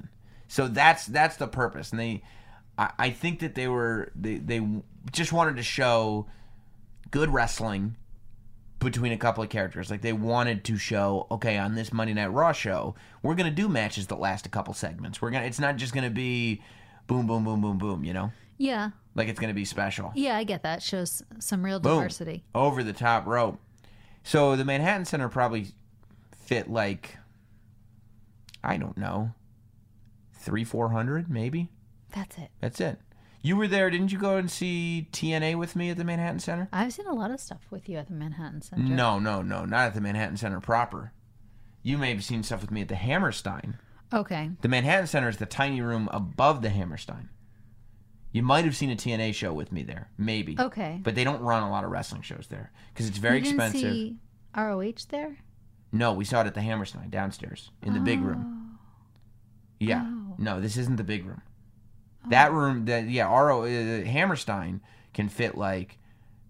So that's the purpose. And I think that they just wanted to show good wrestling between a couple of characters. Like, they wanted to show, okay, on this Monday Night Raw show, we're going to do matches that last a couple segments. It's not just going to be boom, boom, boom, boom, boom, you know? Yeah. Like, it's going to be special. Yeah, I get that. Shows some real Boom. diversity. Over the top rope. So the Manhattan Center probably fit like, I don't know, 300-400 maybe? That's it. You were there. Didn't you go and see TNA with me at the Manhattan Center? I've seen a lot of stuff with you at the Manhattan Center. No. Not at the Manhattan Center proper. You may have seen stuff with me at the Hammerstein. Okay. The Manhattan Center is the tiny room above the Hammerstein. You might have seen a TNA show with me there. Maybe. Okay. But they don't run a lot of wrestling shows there because it's very expensive. You didn't see ROH there? No, we saw it at the Hammerstein downstairs in the big room. Yeah. Oh. No, this isn't the big room. That room, Hammerstein can fit like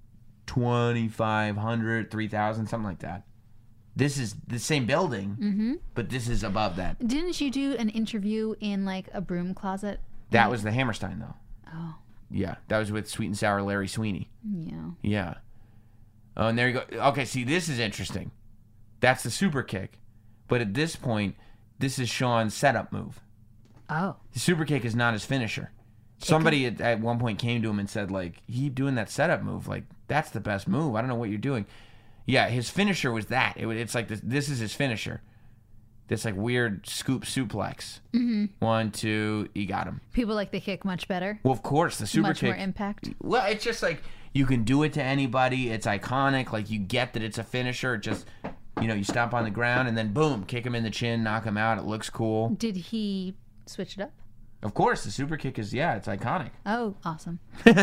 2,500, 3,000, something like that. This is the same building, but this is above that. Didn't you do an interview in like a broom closet? That was the Hammerstein, though. Oh. Yeah, that was with Sweet and Sour Larry Sweeney. Yeah. Yeah. Oh, and there you go. Okay, see, this is interesting. That's the super kick. But at this point, this is Shawn's setup move. Oh. The super kick is not his finisher. Somebody at one point came to him and said, like, you keep doing that setup move. Like, that's the best move. I don't know what you're doing. Yeah, his finisher was that. It's like this is his finisher. This, like, weird scoop suplex. 1, 2, he got him. People like the kick much better. Well, of course, the super much kick. More impact. Well, it's just like, you can do it to anybody. It's iconic. Like, you get that it's a finisher. It just, you stomp on the ground and then, boom, kick him in the chin, knock him out. It looks cool. Did he switch it up? Of course, the super kick is, it's iconic. Oh, awesome.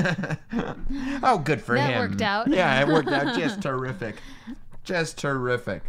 Oh, good for him. That worked out. Yeah, it worked out just terrific. Just terrific.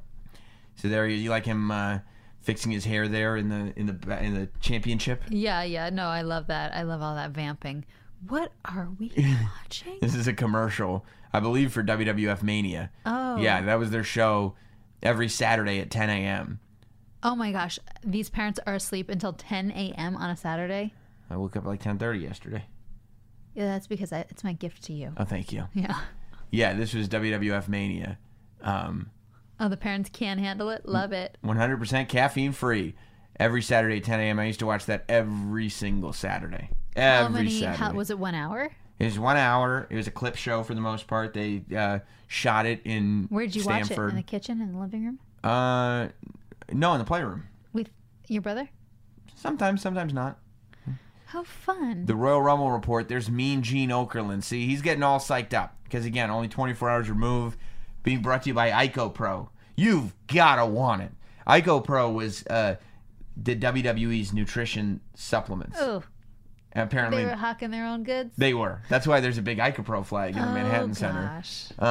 So there you like him fixing his hair there in the championship? Yeah. No, I love that. I love all that vamping. What are we watching? This is a commercial, I believe, for WWF Mania. Oh. Yeah, that was their show every Saturday at 10 a.m. Oh my gosh, these parents are asleep until 10 a.m. on a Saturday? I woke up at like 10:30 yesterday. Yeah, that's because it's my gift to you. Oh, thank you. Yeah. Yeah, this was WWF Mania. Oh, the parents can handle it? Love it. 100% caffeine free. Every Saturday at 10 a.m. I used to watch that every single Saturday. Saturday. Was it 1 hour? It was 1 hour. It was a clip show for the most part. They shot it in Where did you Stanford. watch it? In the kitchen, in the living room? No, in the playroom. With your brother? Sometimes not. How fun. The Royal Rumble report, there's Mean Gene Okerlund. See, he's getting all psyched up. Because, again, only 24 hours removed. Being brought to you by Ico Pro. You've got to want it. Ico Pro was the WWE's nutrition supplements. Oh. And apparently, they were hawking their own goods? They were. That's why there's a big Ico Pro flag in the Manhattan Center.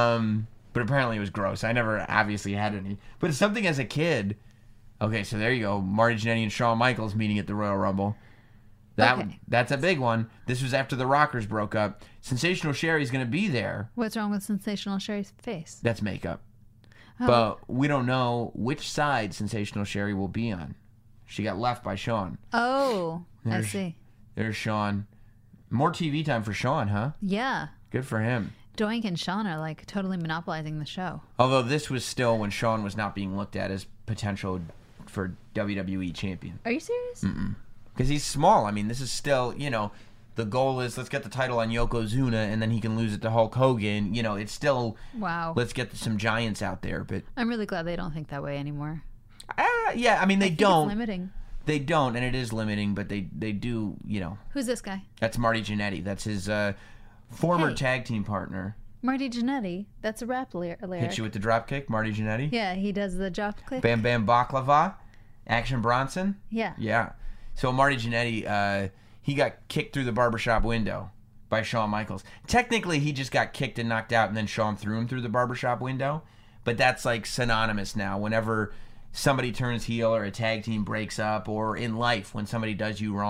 But apparently it was gross. I never obviously had any. But it's something as a kid. Okay, so there you go. Marty Jannetty and Shawn Michaels meeting at the Royal Rumble. That's a big one. This was after the Rockers broke up. Sensational Sherry's going to be there. What's wrong with Sensational Sherry's face? That's makeup. Oh. But we don't know which side Sensational Sherry will be on. She got left by Shawn. Oh, I see. There's Shawn. More TV time for Shawn, huh? Yeah. Good for him. Doink and Shawn are like totally monopolizing the show. Although this was still when Shawn was not being looked at as potential for WWE champion. Are you serious? Because he's small. I mean, this is still, the goal is let's get the title on Yokozuna and then he can lose it to Hulk Hogan. It's still, wow. Let's get some giants out there. But I'm really glad they don't think that way anymore. Yeah, I mean, they don't. It's limiting. They don't, and it is limiting, but they do, Who's this guy? That's Marty Jannetty. That's his former tag team partner. Marty Jannetty. That's a rap lyric. Hit you with the drop kick, Marty Jannetty? Yeah, he does the drop kick. Bam Bam Baklava, Action Bronson? Yeah. Yeah. So Marty Jannetty, he got kicked through the barbershop window by Shawn Michaels. Technically, he just got kicked and knocked out, and then Shawn threw him through the barbershop window. But that's like synonymous now. Whenever somebody turns heel or a tag team breaks up, or in life when somebody does you wrong,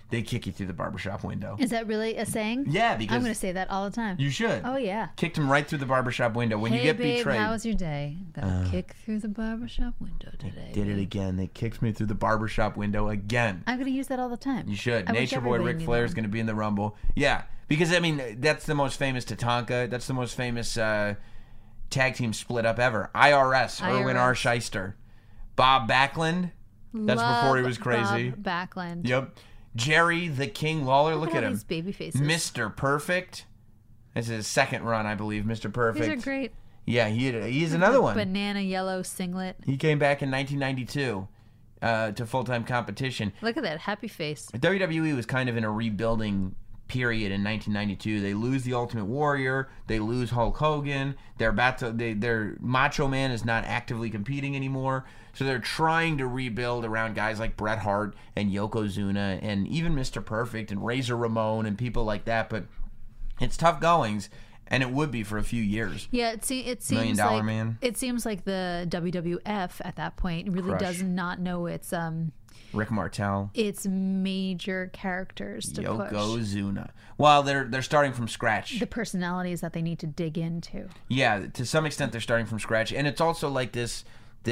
they kick you through the barbershop window. Is that really a saying? Yeah, because I'm going to say that all the time. You should. Oh, yeah. Kicked him right through the barbershop window. When you get babe, betrayed. How was your day? Got to kick through the barbershop window today. Did it again. They kicked me through the barbershop window again. I'm going to use that all the time. You should. I Nature Boy Ric Flair is going to be in the Rumble. Yeah, because, I mean, that's the most famous Tatanka. That's the most famous tag team split up ever. IRS. Irwin R. Shyster. Bob Backlund. That's before he was crazy. Bob Backlund. Yep. Jerry the King Lawler. Look at him. These baby faces. Mr. Perfect. This is his second run, I believe. Mr. Perfect. These are great. Yeah, he's another one. Banana yellow singlet. He came back in 1992 to full-time competition. Look at that happy face. WWE was kind of in a rebuilding period in 1992. They lose the Ultimate Warrior. They lose Hulk Hogan. Their Macho Man is not actively competing anymore. So they're trying to rebuild around guys like Bret Hart and Yokozuna and even Mr. Perfect and Razor Ramon and people like that. But it's tough goings, and it would be for a few years. Yeah, it seems $1 Million like Man. It seems like the WWF at that point really does not know its Rick Martel. Its major characters to push. Yokozuna. Well, they're starting from scratch. The personalities that they need to dig into. Yeah, to some extent they're starting from scratch, and it's also like this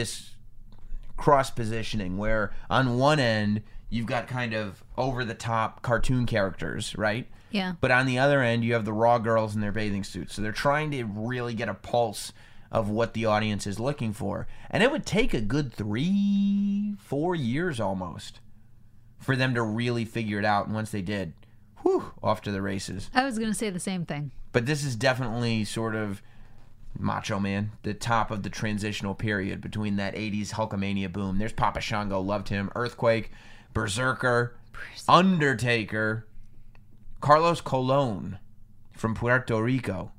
cross positioning where on one end you've got kind of over the top cartoon characters, right? Yeah. But on the other end you have the Raw girls in their bathing suits. So they're trying to really get a pulse of what the audience is looking for. And it would take a good 3-4 years almost for them to really figure it out. And once they did, whew, off to the races. I was going to say the same thing. But this is definitely sort of Macho Man, the top of the transitional period between that 80s Hulkamania boom. There's Papa Shango, loved him. Earthquake, Berserker, Undertaker, Carlos Colon from Puerto Rico.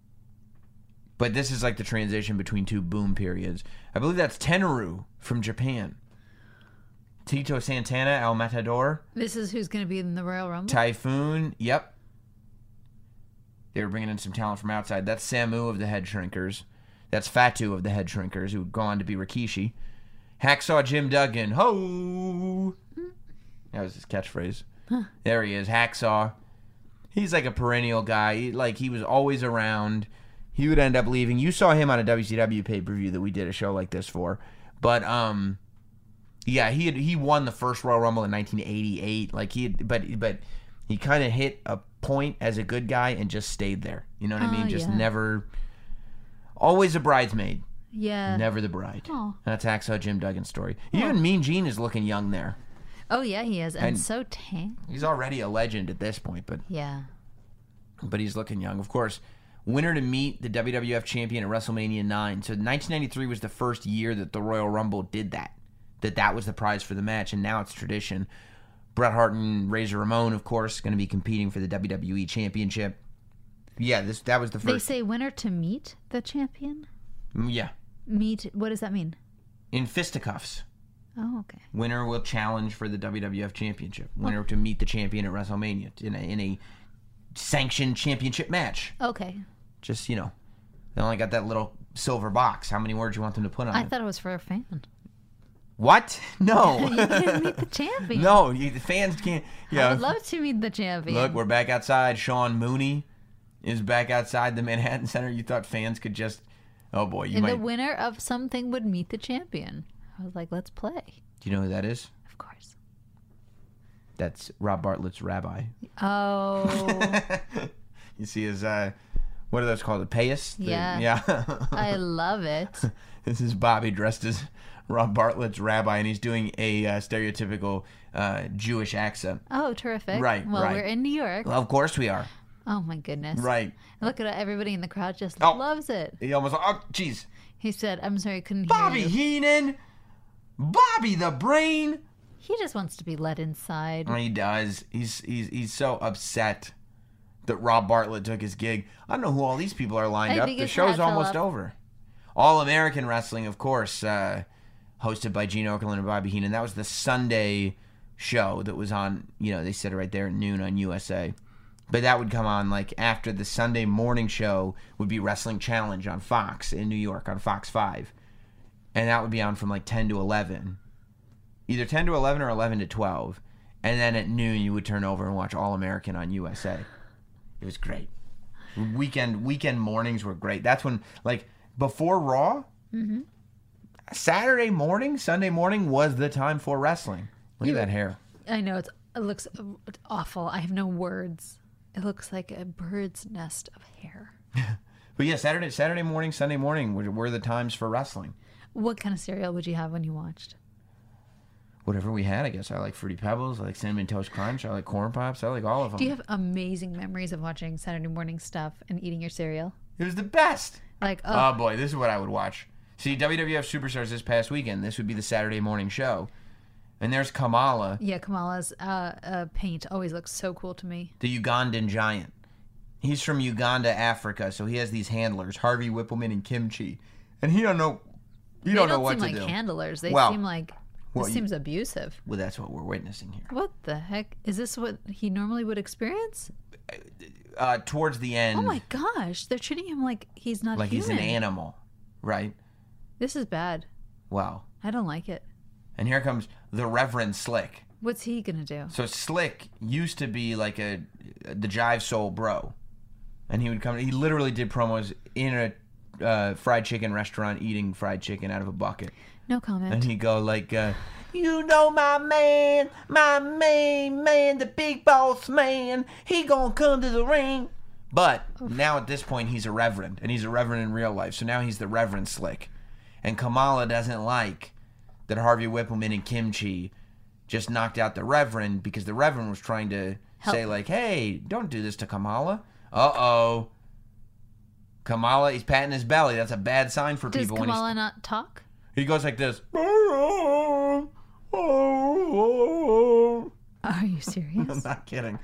But this is like the transition between two boom periods. I believe that's Tenryu from Japan. Tito Santana, El Matador. This is who's going to be in the Royal Rumble? Typhoon, yep. They were bringing in some talent from outside. That's Samu of the Head Shrinkers. That's Fatu of the Head Shrinkers, who would go on to be Rikishi. Hacksaw Jim Duggan. Ho! That was his catchphrase. Huh. There he is, Hacksaw. He's like a perennial guy. He was always around. He would end up leaving. You saw him on a WCW pay-per-view that we did a show like this for. But, yeah, he won the first Royal Rumble in 1988. But he kind of hit a point as a good guy and just stayed there. You know what I mean? Just never... Always a bridesmaid. Yeah. Never the bride. Aww. That's Hacksaw Jim Duggan's story. Even Mean Gene is looking young there. Oh, yeah, he is. And so tan. He's already a legend at this point, but... Yeah. But he's looking young. Of course, winner to meet the WWF champion at WrestleMania 9. So 1993 was the first year that the Royal Rumble did that. That was the prize for the match, and now it's tradition. Bret Hart and Razor Ramon, of course, going to be competing for the WWE Championship. Yeah, that was the first. They say winner to meet the champion? Yeah. Meet, what does that mean? In fisticuffs. Oh, okay. Winner will challenge for the WWF Championship. Winner to meet the champion at WrestleMania in a sanctioned championship match. Okay. Just, they only got that little silver box. How many words you want them to put on it? I thought it was for a fan. What? No. You can't meet the champion. No, the fans can't. I would love to meet the champion. Look, we're back outside. Sean Mooney is back outside the Manhattan Center. You thought fans could just... Oh, boy. The winner of something would meet the champion. I was like, let's play. Do you know who that is? Of course. That's Rob Bartlett's rabbi. Oh. You see his... what are those called? The payas? Yeah. Yeah. I love it. This is Bobby dressed as Rob Bartlett's rabbi, and he's doing a stereotypical Jewish accent. Oh, terrific. Right, well, right. We're in New York. Well, of course we are. Oh, my goodness. Right. Look at everybody in the crowd just loves it. He almost... Oh, jeez. He said, I'm sorry, I couldn't Bobby hear you. Heenan! Bobby the Brain! He just wants to be let inside. He does. He's so upset that Rob Bartlett took his gig. I don't know who all these people are lined up. The show's almost over. All American Wrestling, of course, hosted by Gene Okerlund and Bobby Heenan. That was the Sunday show that was on, they said it right there at noon on USA. But that would come on after the Sunday morning show would be Wrestling Challenge on Fox in New York on Fox 5. And that would be on from 10 to 11. Either 10 to 11 or 11 to 12. And then at noon, you would turn over and watch All American on USA. It was great. Weekend mornings were great. That's when, like, before Raw, Saturday morning, Sunday morning was the time for wrestling. Look at that hair. I know it looks awful. I have no words. It looks like a bird's nest of hair. But yeah, Saturday morning, Sunday morning were the times for wrestling. What kind of cereal would you have when you watched? Whatever we had, I guess. I like Fruity Pebbles. I like Cinnamon Toast Crunch. I like Corn Pops. I like all of them. Do you have amazing memories of watching Saturday morning stuff and eating your cereal? It was the best. Like, oh boy, this is what I would watch. See, WWF Superstars this past weekend. This would be the Saturday morning show. And there's Kamala. Yeah, Kamala's paint always looks so cool to me. The Ugandan giant. He's from Uganda, Africa, so he has these handlers, Harvey Whippleman and Kimchi. And he don't know what to do. They don't seem like handlers. They seem like... This seems abusive. Well, that's what we're witnessing here. What the heck? Is this what he normally would experience? Towards the end. Oh my gosh. They're treating him like he's not like human. He's an animal, right? This is bad. Wow. I don't like it. And here comes the Reverend Slick. What's he going to do? So Slick used to be like the Jive Soul Bro. And he would come, he literally did promos in a fried chicken restaurant eating fried chicken out of a bucket. No comment. And he'd go like, you know my main man, the big boss man, he gonna come to the ring. But now at this point, he's a reverend, and he's a reverend in real life. So now he's the Reverend Slick. And Kamala doesn't like that Harvey Whippleman and Kimchi just knocked out the reverend because the reverend was trying to say like, hey, don't do this to Kamala. Uh-oh. Kamala, he's patting his belly. That's a bad sign for people. Does Kamala not talk? He goes like this. Are you serious? I'm not kidding.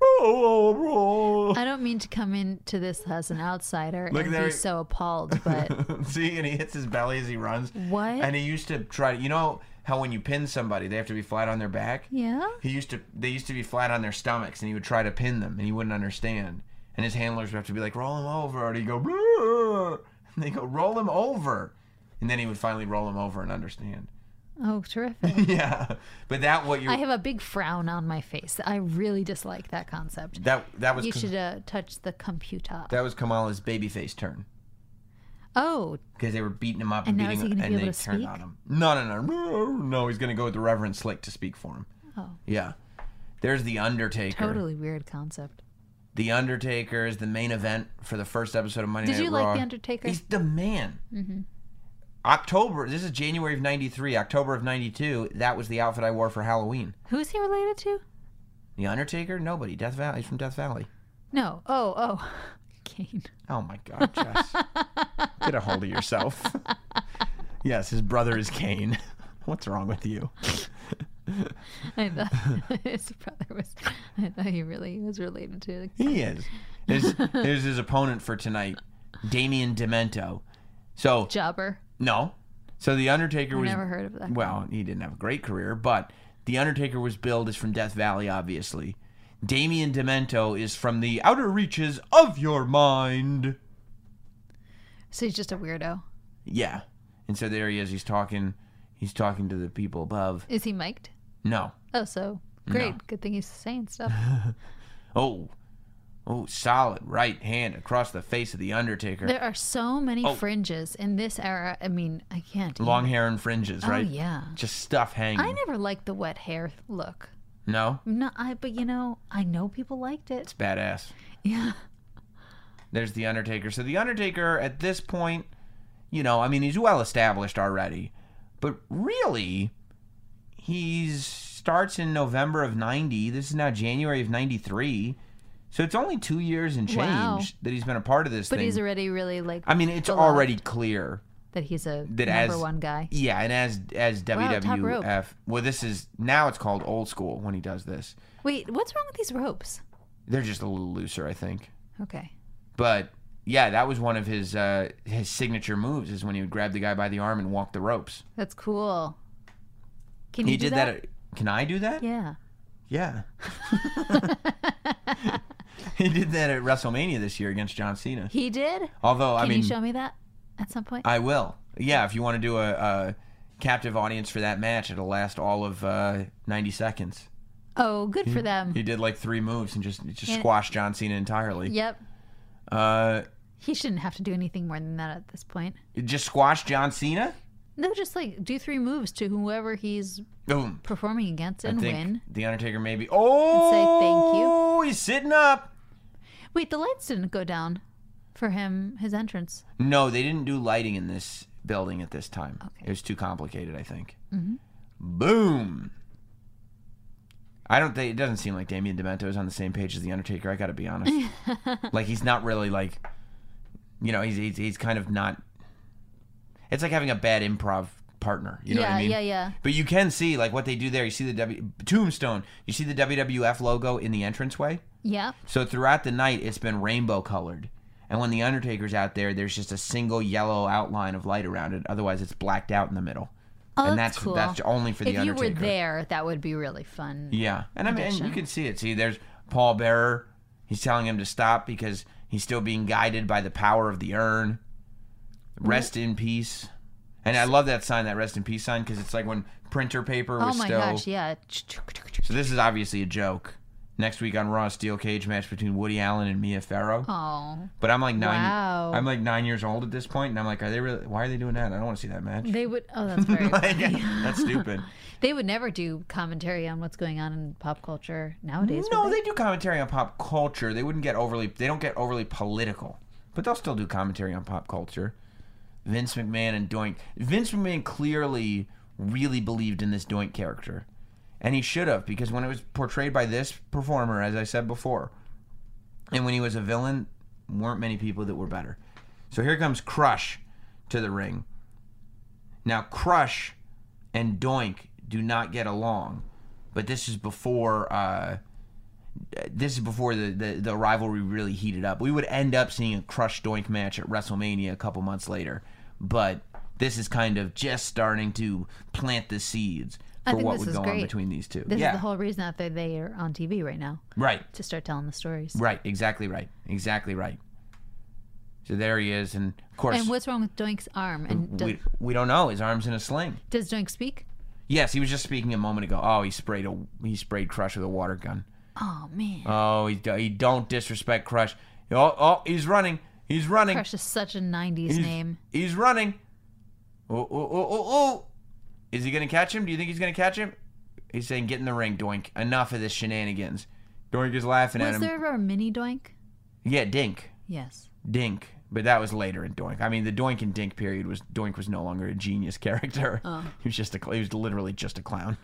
I don't mean to come into this as an outsider and be so appalled, but... See, and he hits his belly as he runs. What? And he used to try to... You know how when you pin somebody, they have to be flat on their back? Yeah? They used to be flat on their stomachs, and he would try to pin them, and he wouldn't understand. And his handlers would have to be like, roll him over. And he'd go, Bruh! And they go, roll him over. And then he would finally roll him over and understand. Oh, terrific. Yeah. But I have a big frown on my face. I really dislike that concept. That was... You should touch the computer. That was Kamala's babyface turn. Oh. Because they were beating him up and beating him, and they turned on him. No, he's going to go with the Reverend Slick to speak for him. Oh. Yeah. There's The Undertaker. Totally weird concept. The Undertaker is the main event for the first episode of Monday Night Raw. Did you like The Undertaker? He's the man. Mm-hmm. This is January of 93. October of 92, that was the outfit I wore for Halloween. Who's he related to? The Undertaker? Nobody. Death Valley. He's from Death Valley. No. Oh. Kane. Oh my God, Jess. Get a hold of yourself. Yes, his brother is Kane. What's wrong with you? I thought his brother was... I thought he really was related to... He is. Here's his opponent for tonight, Damien Demento. So... Jobber. No. So The Undertaker was... I never heard of that. Well, he didn't have a great career, but The Undertaker was billed as from Death Valley, obviously. Damien Demento is from the outer reaches of your mind. So he's just a weirdo. Yeah. And so there he is. He's talking to the people above. Is he mic'd? No. Oh, so great. No. Good thing he's saying stuff. Oh, solid right hand across the face of The Undertaker. There are so many fringes in this era. I mean, I can't. Long hair and fringes, right? Oh, yeah. Just stuff hanging. I never liked the wet hair look. No? No, but I know people liked it. It's badass. Yeah. There's The Undertaker. So The Undertaker, at this point, he's well established already. But really, he starts in November of 90. This is now January of 93. So it's only 2 years and change that he's been a part of this thing. But he's already really it's already clear that he's a number one guy. Yeah, and as WWF, well, now it's called Old School when he does this. Wait, what's wrong with these ropes? They're just a little looser, I think. Okay. But yeah, that was one of his signature moves is when he would grab the guy by the arm and walk the ropes. That's cool. Can you do that? Can I do that? Yeah. Yeah. He did that at WrestleMania this year against John Cena. He did? Although, Can you show me that at some point? I will. Yeah, if you want to do a captive audience for that match, it'll last all of 90 seconds. Oh, good for them. He did like 3 moves and just squashed John Cena entirely. Yep. He shouldn't have to do anything more than that at this point. Just squash John Cena? No, just like do 3 moves to whoever he's performing against and win. The Undertaker maybe. Oh, and say thank you. Oh, he's sitting up. Wait, the lights didn't go down for him, his entrance. No, they didn't do lighting in this building at this time. Okay. It was too complicated, I think. Mm-hmm. Boom. I don't think it doesn't seem like Damian Demento is on the same page as the Undertaker. I got to be honest. Like he's not really like, he's kind of not. It's like having a bad improv partner. You know what I mean? Yeah. But you can see like what they do there. You see the Tombstone. You see the WWF logo in the entranceway. Yeah. So throughout the night, it's been rainbow colored. And when the Undertaker's out there, there's just a single yellow outline of light around it. Otherwise, it's blacked out in the middle. Oh, and that's cool. That's only for the Undertaker. If you were there, that would be really fun. Yeah. And I mean, you can see it. See, there's Paul Bearer. He's telling him to stop because he's still being guided by the power of the urn. Rest in peace. And I love that sign, that rest in peace sign, because it's like when printer paper was still... Oh my gosh, yeah. So this is obviously a joke. Next week on Raw, steel cage match between Woody Allen and Mia Farrow. Oh. But I'm like 9. Wow. I'm like 9 years old at this point, and I'm like, are they really? Why are they doing that? I don't want to see that match. They would. Oh, that's very funny. That's stupid. They would never do commentary on what's going on in pop culture nowadays. No, they do commentary on pop culture. They wouldn't get overly. They don't get overly political, but they'll still do commentary on pop culture. Vince McMahon and Doink. Vince McMahon clearly really believed in this Doink character. And he should have, because when it was portrayed by this performer, as I said before, and when he was a villain, weren't many people that were better. So here comes Crush to the ring. Now, Crush and Doink do not get along, but this is before the rivalry really heated up. We would end up seeing a Crush Doink match at WrestleMania a couple months later, but this is kind of just starting to plant the seeds for what would go on between these two. This is the whole reason that they are on TV right now. Right. To start telling the stories. Right. Exactly right. Exactly right. So there he is, and of course. And what's wrong with Doink's arm? And we don't know. His arm's in a sling. Does Doink speak? Yes, he was just speaking a moment ago. Oh, he sprayed Crush with a water gun. Oh man. Oh, he don't disrespect Crush. Oh, he's running. He's running. Crush is such a '90s name. He's running. Oh. Is he going to catch him? Do you think he's going to catch him? He's saying, get in the ring, Doink. Enough of this shenanigans. Doink is laughing at him. Was there ever a mini Doink? Yeah, Dink. Yes. Dink. But that was later in Doink. I mean, the Doink and Dink period was Doink was no longer a genius character. Oh. He was literally just a clown.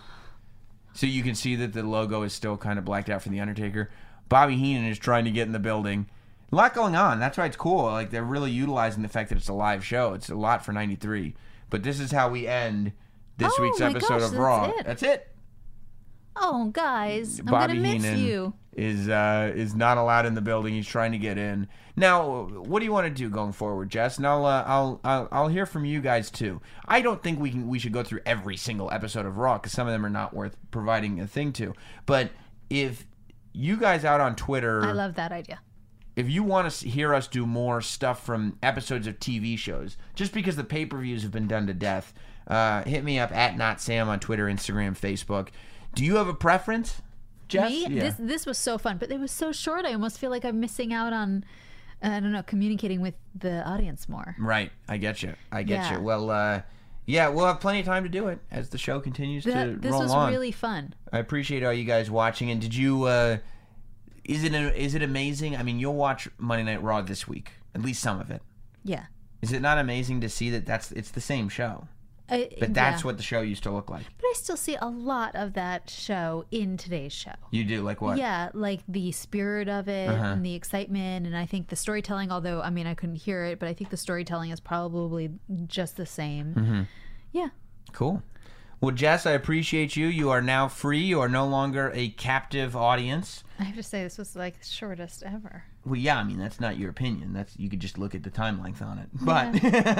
So you can see that the logo is still kind of blacked out for the Undertaker. Bobby Heenan is trying to get in the building. A lot going on. That's why it's cool. Like, they're really utilizing the fact that it's a live show. It's a lot for 93. But this is how we end this week's episode of Raw. That's it. Oh, guys, Bobby I'm gonna miss Heenan you. Is not allowed in the building. He's trying to get in. Now, what do you want to do going forward, Jess? And I'll hear from you guys too. I don't think we should go through every single episode of Raw because some of them are not worth providing a thing to. But if you guys out on Twitter, I love that idea. If you want to hear us do more stuff from episodes of TV shows, just because the pay-per-views have been done to death, hit me up at NotSam on Twitter, Instagram, Facebook. Do you have a preference, Jess? Me? Yeah. This was so fun, but it was so short. I almost feel like I'm missing out on, I don't know, communicating with the audience more. Right. I get you. Well, yeah, we'll have plenty of time to do it as the show continues to roll on. This was really fun. I appreciate all you guys watching. And did you... Is it amazing? I mean, you'll watch Monday Night Raw this week, at least some of it. Yeah. Is it not amazing to see that it's the same show? But that's what the show used to look like. But I still see a lot of that show in today's show. You do? Like what? Yeah, like the spirit of it and the excitement, and I think the storytelling, although, I mean, I couldn't hear it, but I think the storytelling is probably just the same. Mm-hmm. Yeah. Cool. Well, Jess, I appreciate you. You are now free. You are no longer a captive audience. I have to say, this was like the shortest ever. Well, yeah, I mean, that's not your opinion. You could just look at the time length on it. But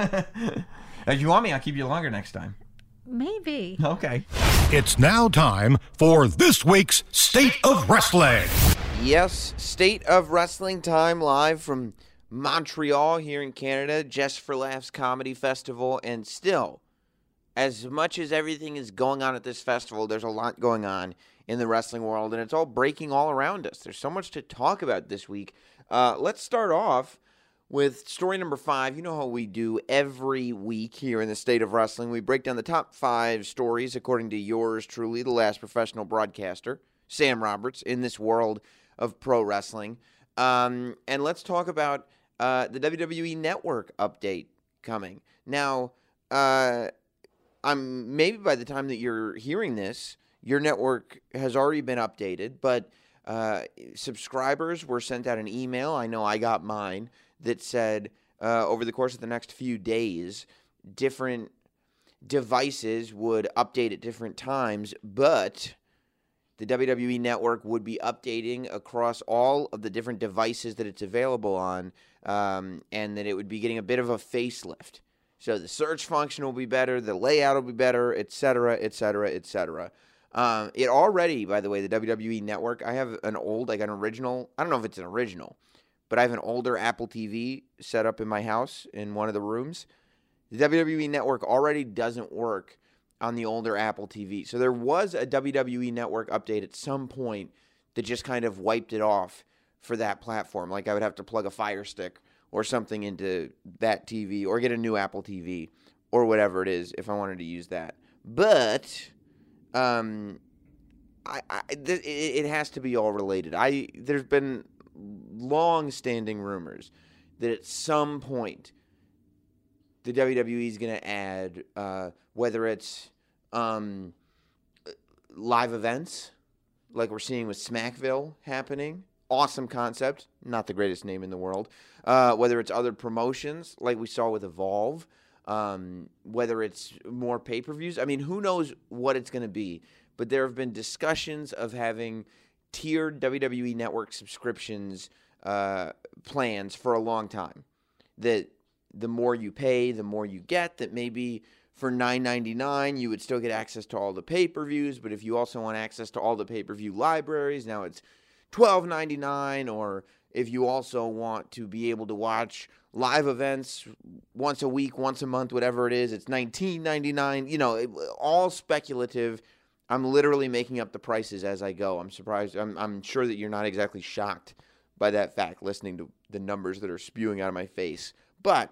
if you want me, I'll keep you longer next time. Maybe. Okay. It's now time for this week's State of Wrestling. Yes, State of Wrestling time live from Montreal here in Canada. Just for Laughs Comedy Festival. And still, as much as everything is going on at this festival, there's a lot going on in the wrestling world, and it's all breaking all around us. There's so much to talk about this week. Let's start off with story number 5. You know how we do every week here in the State of Wrestling. We break down the top 5 stories according to yours truly, the last professional broadcaster, Sam Roberts, in this world of pro wrestling. And let's talk about the WWE Network update coming. Now, maybe by the time that you're hearing this, your network has already been updated, but subscribers were sent out an email. I know I got mine that said over the course of the next few days, different devices would update at different times, but the WWE Network would be updating across all of the different devices that it's available on, and that it would be getting a bit of a facelift. So the search function will be better, the layout will be better, et cetera, et cetera, et cetera. It already, by the way, the WWE Network, I have an original, I don't know if it's an original, but I have an older Apple TV set up in my house in one of the rooms. The WWE Network already doesn't work on the older Apple TV. So there was a WWE Network update at some point that just kind of wiped it off for that platform. Like I would have to plug a Fire Stick or something into that TV or get a new Apple TV or whatever it is if I wanted to use that. But it has to be all related. There's been long-standing rumors that at some point the WWE is going to add, whether it's live events, like we're seeing with Smackville happening. Awesome concept. Not the greatest name in the world. Whether it's other promotions, like we saw with Evolve. Whether it's more pay-per-views. I mean, who knows what it's going to be. But there have been discussions of having tiered WWE Network subscriptions plans for a long time. That the more you pay, the more you get. That maybe for $9.99 you would still get access to all the pay-per-views. But if you also want access to all the pay-per-view libraries, now it's $12.99. Or if you also want to be able to watch live events once a week, once a month, whatever it is, it's $19.99. You know, all speculative. I'm literally making up the prices as I go. I'm surprised. I'm sure that you're not exactly shocked by that fact, listening to the numbers that are spewing out of my face. But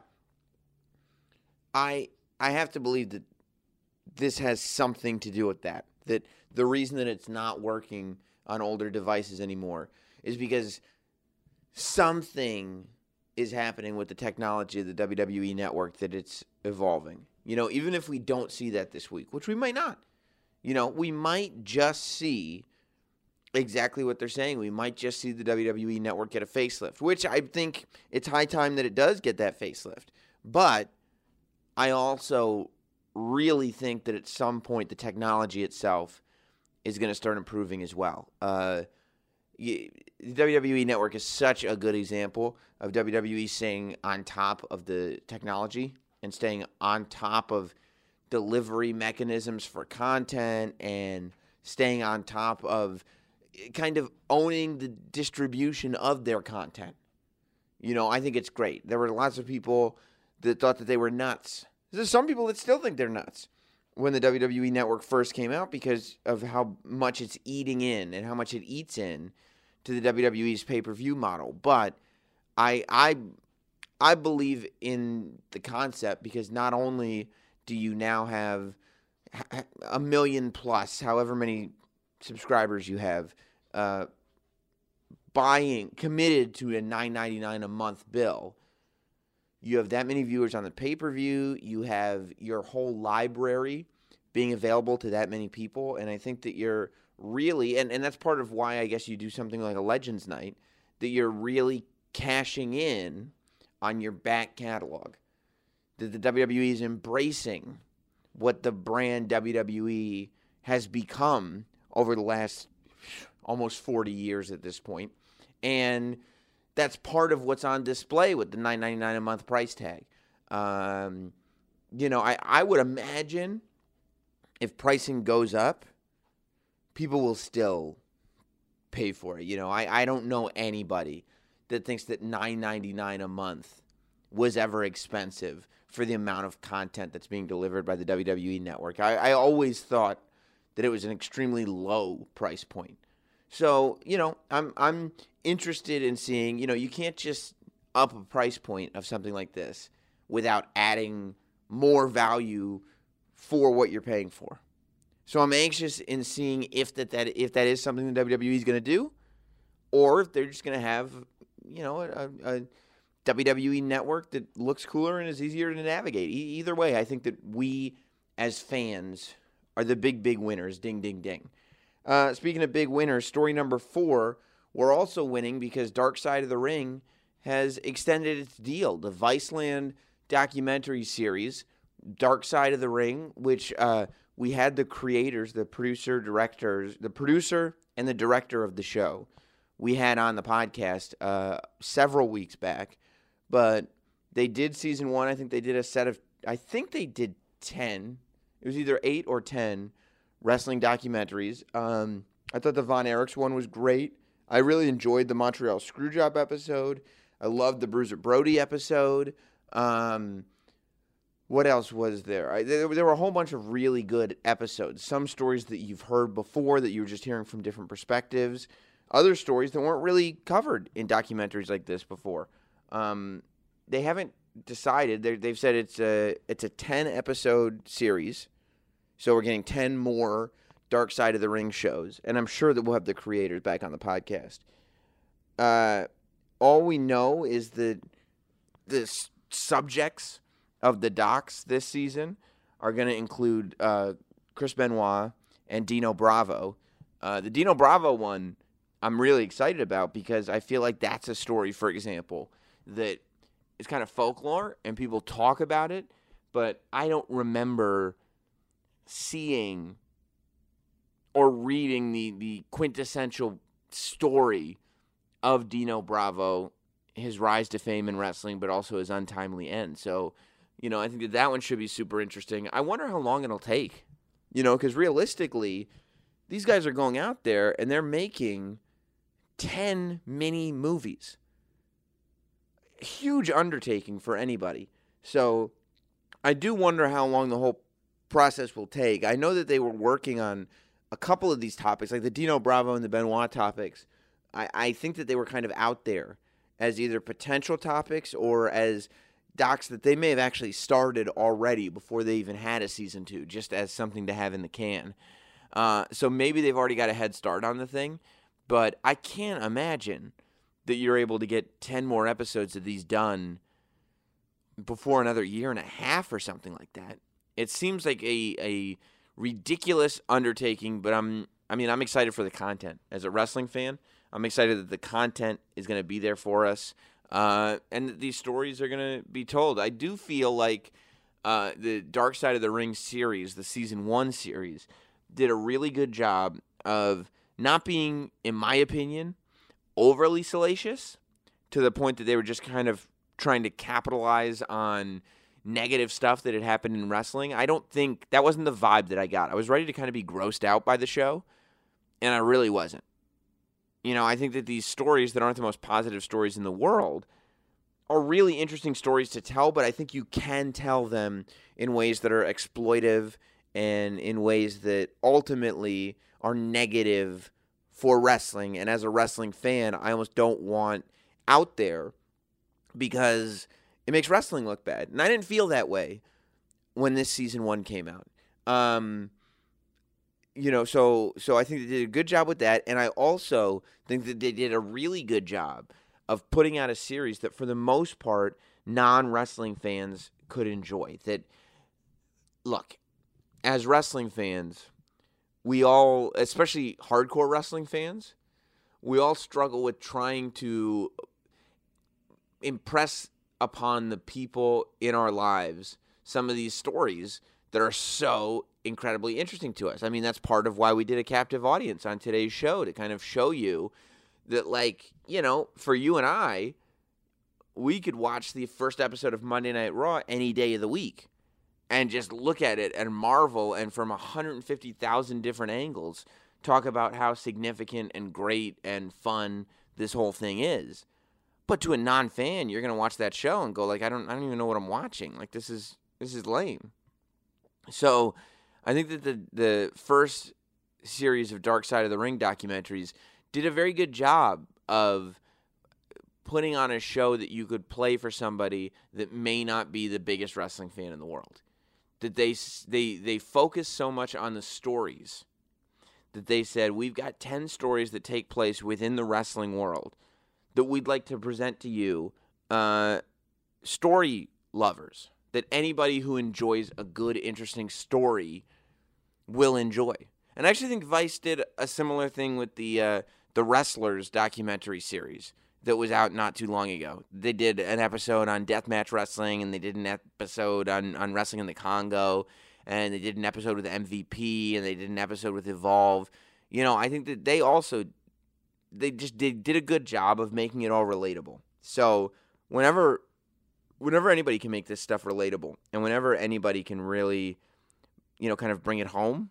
I have to believe that this has something to do with that. That the reason that it's not working on older devices anymore is because something is happening with the technology of the WWE Network, that it's evolving. You know, even if we don't see that this week, which we might not. You know, we might just see exactly what they're saying. We might just see the WWE Network get a facelift, which I think it's high time that it does get that facelift. But I also really think that at some point the technology itself is going to start improving as well. The WWE Network is such a good example of WWE staying on top of the technology and staying on top of delivery mechanisms for content and staying on top of kind of owning the distribution of their content. You know, I think it's great. There were lots of people that thought that they were nuts. There's some people that still think they're nuts when the WWE Network first came out because of how much it's eating in and how much it eats in to the WWE's pay-per-view model. But I believe in the concept because not only do you now have 1 million plus, however many subscribers you have, committed to a $9.99 a month bill. You have that many viewers on the pay-per-view. You have your whole library being available to that many people. And I think that you're really, and that's part of why I guess you do something like a Legends Night, that you're really cashing in on your back catalog. That the WWE is embracing what the brand WWE has become over the last almost 40 years at this point. And that's part of what's on display with the $9.99 a month price tag. You know, I would imagine if pricing goes up, people will still pay for it. You know, I don't know anybody that thinks that $9.99 a month was ever expensive for the amount of content that's being delivered by the WWE Network. I always thought that it was an extremely low price point. So, I'm interested in seeing, you can't just up a price point of something like this without adding more value for what you're paying for. So I'm anxious in seeing if that is something the WWE is going to do, or if they're just going to have, a WWE network that looks cooler and is easier to navigate. Either way, I think that we as fans are the big winners. Ding, ding, ding. Speaking of big winners, story number 4, we're also winning because Dark Side of the Ring has extended its deal. The Viceland documentary series, Dark Side of the Ring, which we had the creators, the producer and the director of the show, we had on the podcast several weeks back. But they did season 1. I think they did they did 10. It was either 8 or 10 wrestling documentaries. I thought the Von Erichs one was great. I really enjoyed the Montreal Screwjob episode. I loved the Bruiser Brody episode. What else was there? There were a whole bunch of really good episodes. Some stories that you've heard before that you were just hearing from different perspectives. Other stories that weren't really covered in documentaries like this before. They haven't decided. They've said it's a 10-episode series. So we're getting 10 more Dark Side of the Ring shows. And I'm sure that we'll have the creators back on the podcast. All we know is that the subjects of the docs this season are going to include Chris Benoit and Dino Bravo. The Dino Bravo one I'm really excited about because I feel like that's a story, for example, that is kind of folklore and people talk about it, but I don't remember seeing or reading the quintessential story of Dino Bravo, his rise to fame in wrestling, but also his untimely end. So, I think that one should be super interesting. I wonder how long it'll take, because realistically, these guys are going out there and they're making 10 mini movies. Huge undertaking for anybody. So I do wonder how long the whole process will take. I know that they were working on a couple of these topics, like the Dino Bravo and the Benoit topics. I think that they were kind of out there as either potential topics or as docs that they may have actually started already before they even had a season 2, just as something to have in the can. So maybe they've already got a head start on the thing, but I can't imagine that you're able to get 10 more episodes of these done before another year and a half or something like that. It seems like a ridiculous undertaking, but I'm excited for the content. As a wrestling fan, I'm excited that the content is going to be there for us, and that these stories are going to be told. I do feel like the Dark Side of the Ring series, the Season 1 series, did a really good job of not being, in my opinion, overly salacious to the point that they were just kind of trying to capitalize on negative stuff that had happened in wrestling. I don't think that wasn't the vibe that I got. I was ready to kind of be grossed out by the show, and I really wasn't. I think that these stories that aren't the most positive stories in the world are really interesting stories to tell, but I think you can tell them in ways that are exploitive and in ways that ultimately are negative for wrestling. And as a wrestling fan, I almost don't want out there because it makes wrestling look bad. And I didn't feel that way when this season 1 came out. So I think they did a good job with that. And I also think that they did a really good job of putting out a series that, for the most part, non-wrestling fans could enjoy. That, look, as wrestling fans, we all, especially hardcore wrestling fans, we all struggle with trying to impress upon the people in our lives some of these stories that are so incredibly interesting to us. I mean, that's part of why we did a captive audience on today's show, to kind of show you that, for you and I, we could watch the first episode of Monday Night Raw any day of the week and just look at it and marvel, and from 150,000 different angles talk about how significant and great and fun this whole thing is. But to a non-fan, you're going to watch that show and go, I don't even know what I'm watching. This is lame. So I think that the first series of Dark Side of the Ring documentaries, did a very good job of putting on a show that you could play for somebody that may not be the biggest wrestling fan in the world. That they focus so much on the stories that they said, we've got 10 stories that take place within the wrestling world that we'd like to present to you, story lovers, that anybody who enjoys a good, interesting story will enjoy. And I actually think Vice did a similar thing with the Wrestlers documentary series that was out not too long ago. They did an episode on deathmatch wrestling, and they did an episode on wrestling in the Congo, and they did an episode with MVP, and they did an episode with Evolve. You know, I think that they just did a good job of making it all relatable. So whenever anybody can make this stuff relatable, and whenever anybody can really, you know, kind of bring it home,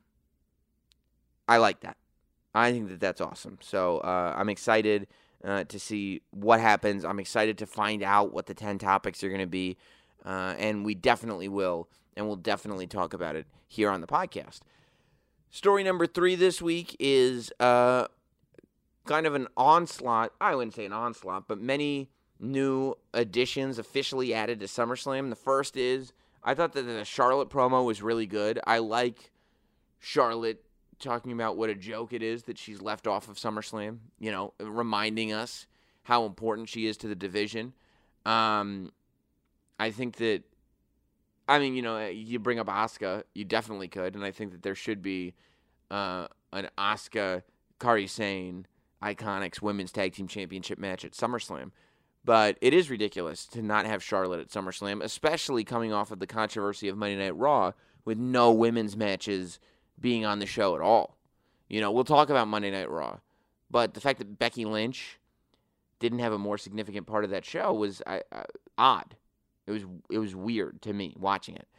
I like that. I think that that's awesome. So I'm excited to see what happens. I'm excited to find out what the 10 topics are going to be, and we definitely will, and we'll definitely talk about it here on the podcast. Story number 3 this week is kind of an onslaught. I wouldn't say an onslaught, but many new additions officially added to SummerSlam. The first is, I thought that the Charlotte promo was really good. I like Charlotte talking about what a joke it is that she's left off of SummerSlam, you know, reminding us how important she is to the division. I think that, I mean, you know, you bring up Asuka, you definitely could, and I think that there should be an Asuka Kairi Sane Iconics Women's Tag Team Championship match at SummerSlam. But it is ridiculous to not have Charlotte at SummerSlam, especially coming off of the controversy of Monday Night Raw with no women's matches being on the show at all. You know, we'll talk about Monday Night Raw, but the fact that Becky Lynch didn't have a more significant part of that show was odd. It was weird to me watching it.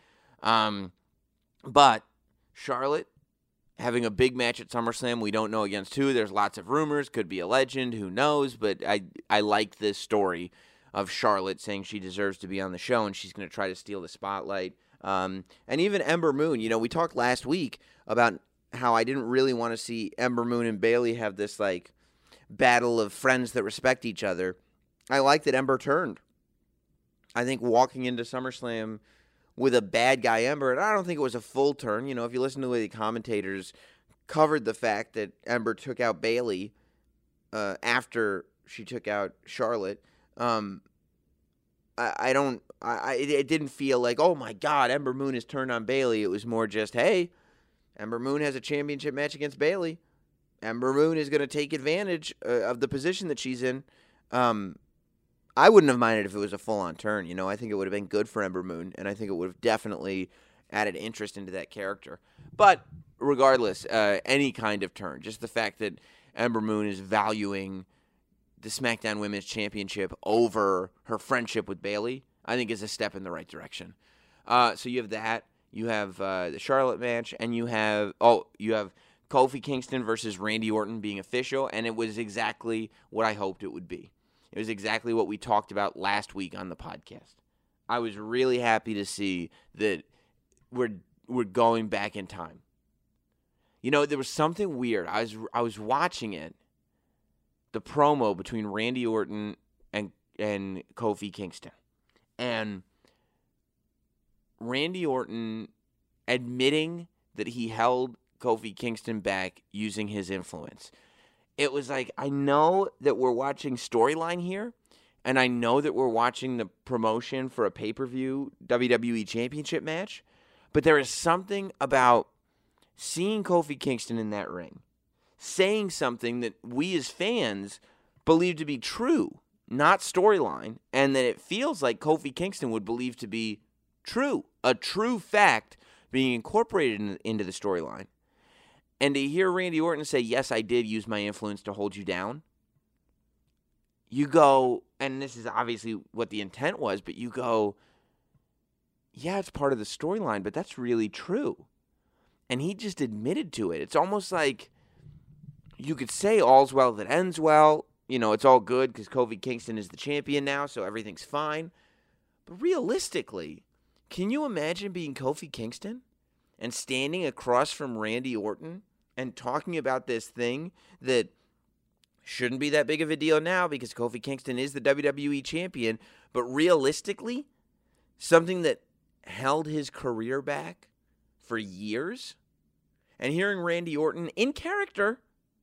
But Charlotte having a big match at SummerSlam, we don't know against who. There's lots of rumors. Could be a legend. Who knows? But I like this story of Charlotte saying she deserves to be on the show and she's going to try to steal the spotlight. And even Ember Moon. You know, we talked last week about how I didn't really want to see Ember Moon and Bayley have this, like, battle of friends that respect each other. I like that Ember turned. I think walking into SummerSlam with a bad guy Ember, and I don't think it was a full turn. You know, if you listen to the way the commentators covered the fact that Ember took out Bayley after she took out Charlotte, it didn't feel like, oh my God, Ember Moon has turned on Bayley. It was more just, hey, Ember Moon has a championship match against Bayley. Ember Moon is going to take advantage of the position that she's in. I wouldn't have minded if it was a full-on turn. You know, I think it would have been good for Ember Moon, and I think it would have definitely added interest into that character. But regardless, any kind of turn, just the fact that Ember Moon is valuing the SmackDown Women's Championship over her friendship with Bayley, I think is a step in the right direction. So you have that. You have the Charlotte match, and you have Kofi Kingston versus Randy Orton being official, and it was exactly what I hoped it would be. It was exactly what we talked about last week on the podcast. I was really happy to see that we're going back in time. You know, there was something weird. I was watching it, the promo between Randy Orton and Kofi Kingston. And Randy Orton admitting that he held Kofi Kingston back using his influence. It was like, I know that we're watching storyline here, and I know that we're watching the promotion for a pay-per-view WWE Championship match, but there is something about seeing Kofi Kingston in that ring, saying something that we as fans believe to be true, not storyline, and that it feels like Kofi Kingston would believe to be true, a true fact being incorporated into the storyline. And to hear Randy Orton say, yes, I did use my influence to hold you down, you go, and this is obviously what the intent was, but you go, yeah, it's part of the storyline, but that's really true. And he just admitted to it. It's almost like you could say all's well that ends well. You know, it's all good because Kofi Kingston is the champion now, so everything's fine. But realistically, can you imagine being Kofi Kingston and standing across from Randy Orton and talking about this thing that shouldn't be that big of a deal now because Kofi Kingston is the WWE champion, but realistically, something that held his career back for years, and hearing Randy Orton in character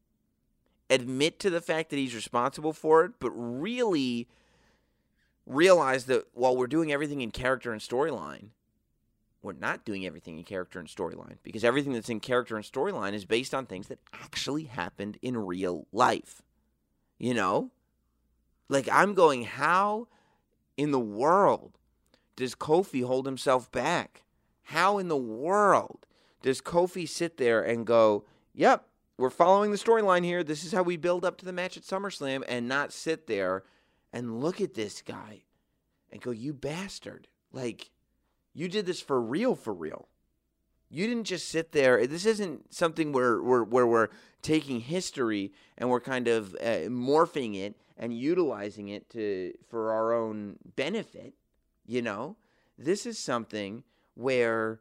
admit to the fact that he's responsible for it, but really realize that while we're doing everything in character and storyline, we're not doing everything in character and storyline, because everything that's in character and storyline is based on things that actually happened in real life. You know? Like, I'm going, how in the world does Kofi hold himself back? How in the world does Kofi sit there and go, yep, we're following the storyline here. This is how we build up to the match at SummerSlam, and not sit there and look at this guy and go, you bastard. Like, you did this for real, for real. You didn't just sit there. This isn't something where we're taking history and we're kind of morphing it and utilizing it for our own benefit, you know? This is something where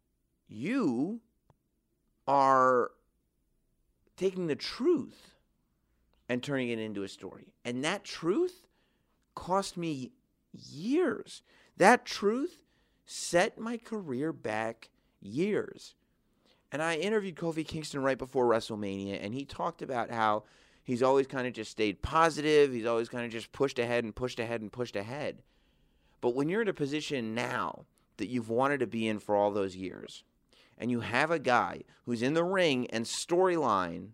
you are taking the truth and turning it into a story. And that truth cost me years. That truth set my career back years. And I interviewed Kofi Kingston right before WrestleMania, and he talked about how he's always kind of just stayed positive. He's always kind of just pushed ahead and pushed ahead and pushed ahead. But when you're in a position now that you've wanted to be in for all those years, and you have a guy who's in the ring and storyline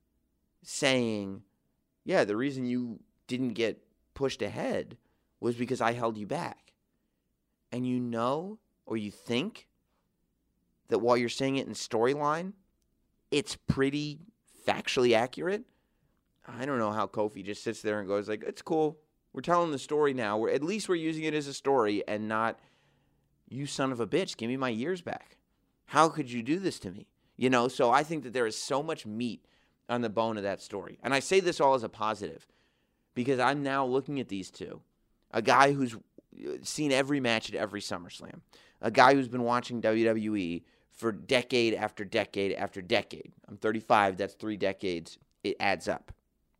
saying, yeah, the reason you didn't get pushed ahead was because I held you back. And you know, or you think, that while you're saying it in storyline, it's pretty factually accurate. I don't know how Kofi just sits there and goes like, it's cool. We're telling the story now. At least we're using it as a story and not, you son of a bitch, give me my years back. How could you do this to me? You know, so I think that there is so much meat on the bone of that story. And I say this all as a positive because I'm now looking at these two. A guy who's seen every match at every SummerSlam. A guy who's been watching WWE for decade after decade after decade. I'm 35, that's 3 decades. It adds up.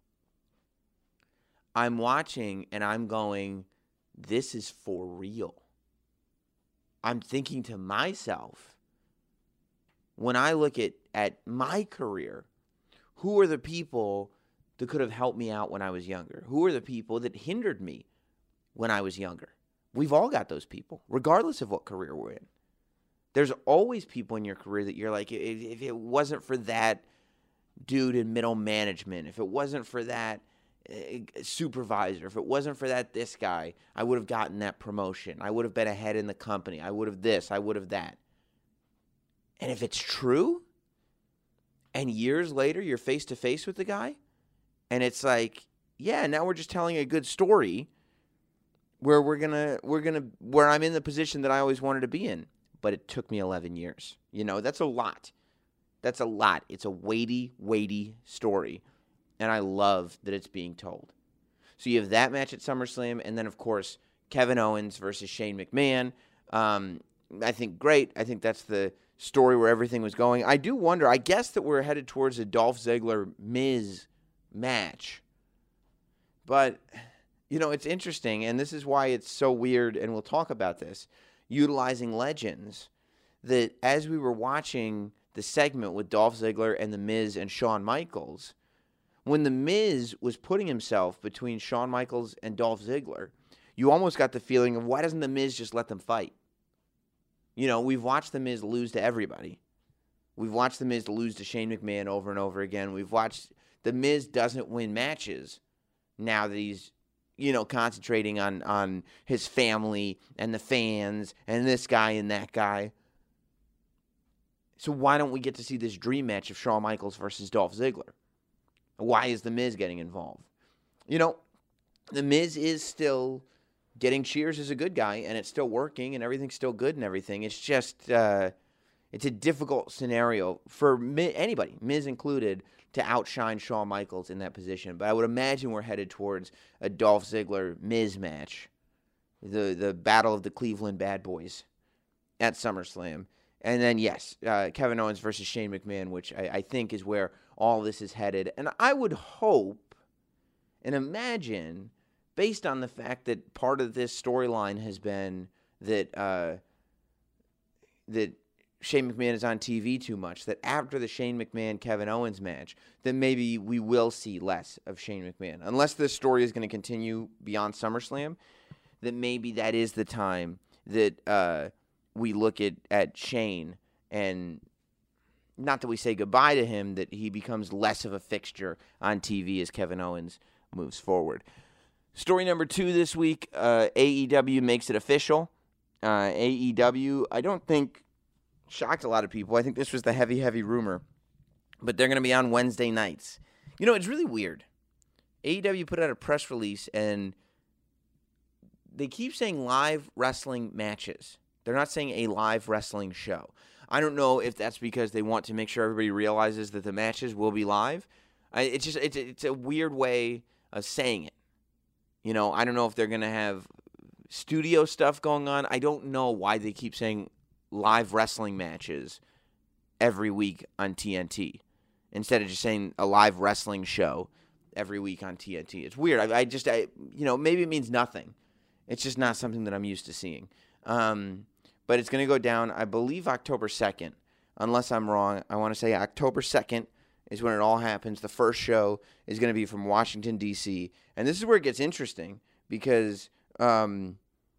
I'm watching and I'm going, this is for real. I'm thinking to myself, when I look at my career, who are the people that could have helped me out when I was younger? Who are the people that hindered me when I was younger? We've all got those people, regardless of what career we're in. There's always people in your career that you're like, if it wasn't for that dude in middle management, if it wasn't for that supervisor, if it wasn't for this guy, I would have gotten that promotion. I would have been ahead in the company. I would have this, I would have that. And if it's true, and years later you're face to face with the guy, and it's like, yeah, now we're just telling a good story where where I'm in the position that I always wanted to be in. But it took me 11 years. You know, that's a lot. That's a lot. It's a weighty, weighty story. And I love that it's being told. So you have that match at SummerSlam, and then, of course, Kevin Owens versus Shane McMahon. I think great. I think that's the story where everything was going. I do wonder, I guess that we're headed towards a Dolph Ziggler-Miz match. But, you know, it's interesting, and this is why it's so weird, and we'll talk about this, utilizing legends, that as we were watching the segment with Dolph Ziggler and The Miz and Shawn Michaels, when The Miz was putting himself between Shawn Michaels and Dolph Ziggler, you almost got the feeling of, why doesn't The Miz just let them fight? You know, we've watched The Miz lose to everybody. We've watched The Miz lose to Shane McMahon over and over again. We've watched The Miz doesn't win matches now that he's, you know, concentrating on his family and the fans and this guy and that guy. So why don't we get to see this dream match of Shawn Michaels versus Dolph Ziggler? Why is The Miz getting involved? You know, The Miz is still getting cheers as a good guy, and it's still working, and everything's still good and everything. It's just, it's a difficult scenario for anybody, Miz included, to outshine Shawn Michaels in that position. But I would imagine we're headed towards a Dolph Ziggler-Miz match, the Battle of the Cleveland Bad Boys at SummerSlam. And then, yes, Kevin Owens versus Shane McMahon, which I think is where all this is headed. And I would hope and imagine, based on the fact that part of this storyline has been that that Shane McMahon is on TV too much, that after the Shane McMahon-Kevin Owens match, then maybe we will see less of Shane McMahon. Unless this story is going to continue beyond SummerSlam, then maybe that is the time that we look at Shane, and not that we say goodbye to him, that he becomes less of a fixture on TV as Kevin Owens moves forward. Story number 2 this week, AEW makes it official. AEW, I don't think shocked a lot of people. I think this was the heavy rumor, but they're going to be on Wednesday nights. You know, it's really weird. AEW put out a press release, and they keep saying live wrestling matches. They're not saying a live wrestling show. I don't know if that's because they want to make sure everybody realizes that the matches will be live. It's a weird way of saying it. You know, I don't know if they're going to have studio stuff going on. I don't know why they keep saying live wrestling matches every week on TNT instead of just saying a live wrestling show every week on TNT. It's weird. Maybe it means nothing. It's just not something that I'm used to seeing. But it's going to go down, I believe, October 2nd. Unless I'm wrong, I want to say October 2nd is when it all happens. The first show is going to be from Washington, D.C. And this is where it gets interesting because, because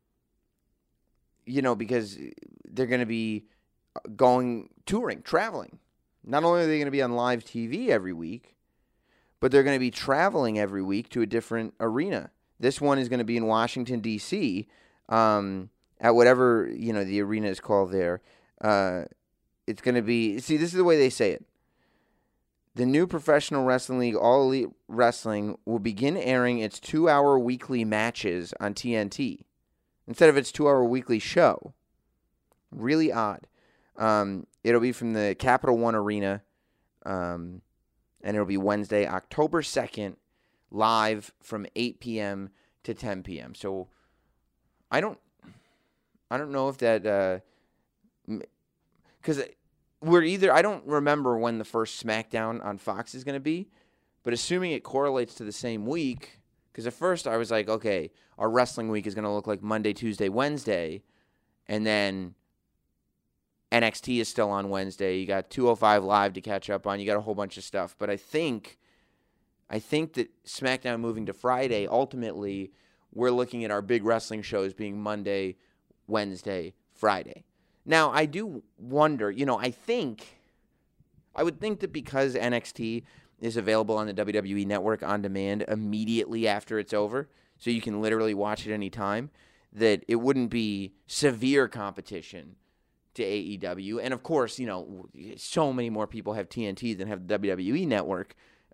they're going to be touring, traveling. Not only are they going to be on live TV every week, but they're going to be traveling every week to a different arena. This one is going to be in Washington, D.C., at whatever, the arena is called there. It's going to be, this is the way they say it. The new Professional Wrestling League, All Elite Wrestling, will begin airing its 2-hour weekly matches on TNT instead of its 2-hour weekly show. Really odd. It'll be from the Capital One Arena, and it'll be Wednesday, October 2nd, live from 8 p.m. to 10 p.m. So I don't know if that, because I don't remember when the first SmackDown on Fox is going to be, but assuming it correlates to the same week, because at first I was like, okay, our wrestling week is going to look like Monday, Tuesday, Wednesday, and then NXT is still on Wednesday. You got 205 Live to catch up on. You got a whole bunch of stuff, but I think that SmackDown moving to Friday, ultimately, we're looking at our big wrestling shows being Monday, Wednesday, Friday. Now, I do wonder, I would think that because NXT is available on the WWE Network on demand immediately after it's over, so you can literally watch it any time, that it wouldn't be severe competition to AEW. And of course, so many more people have TNT than have the WWE Network.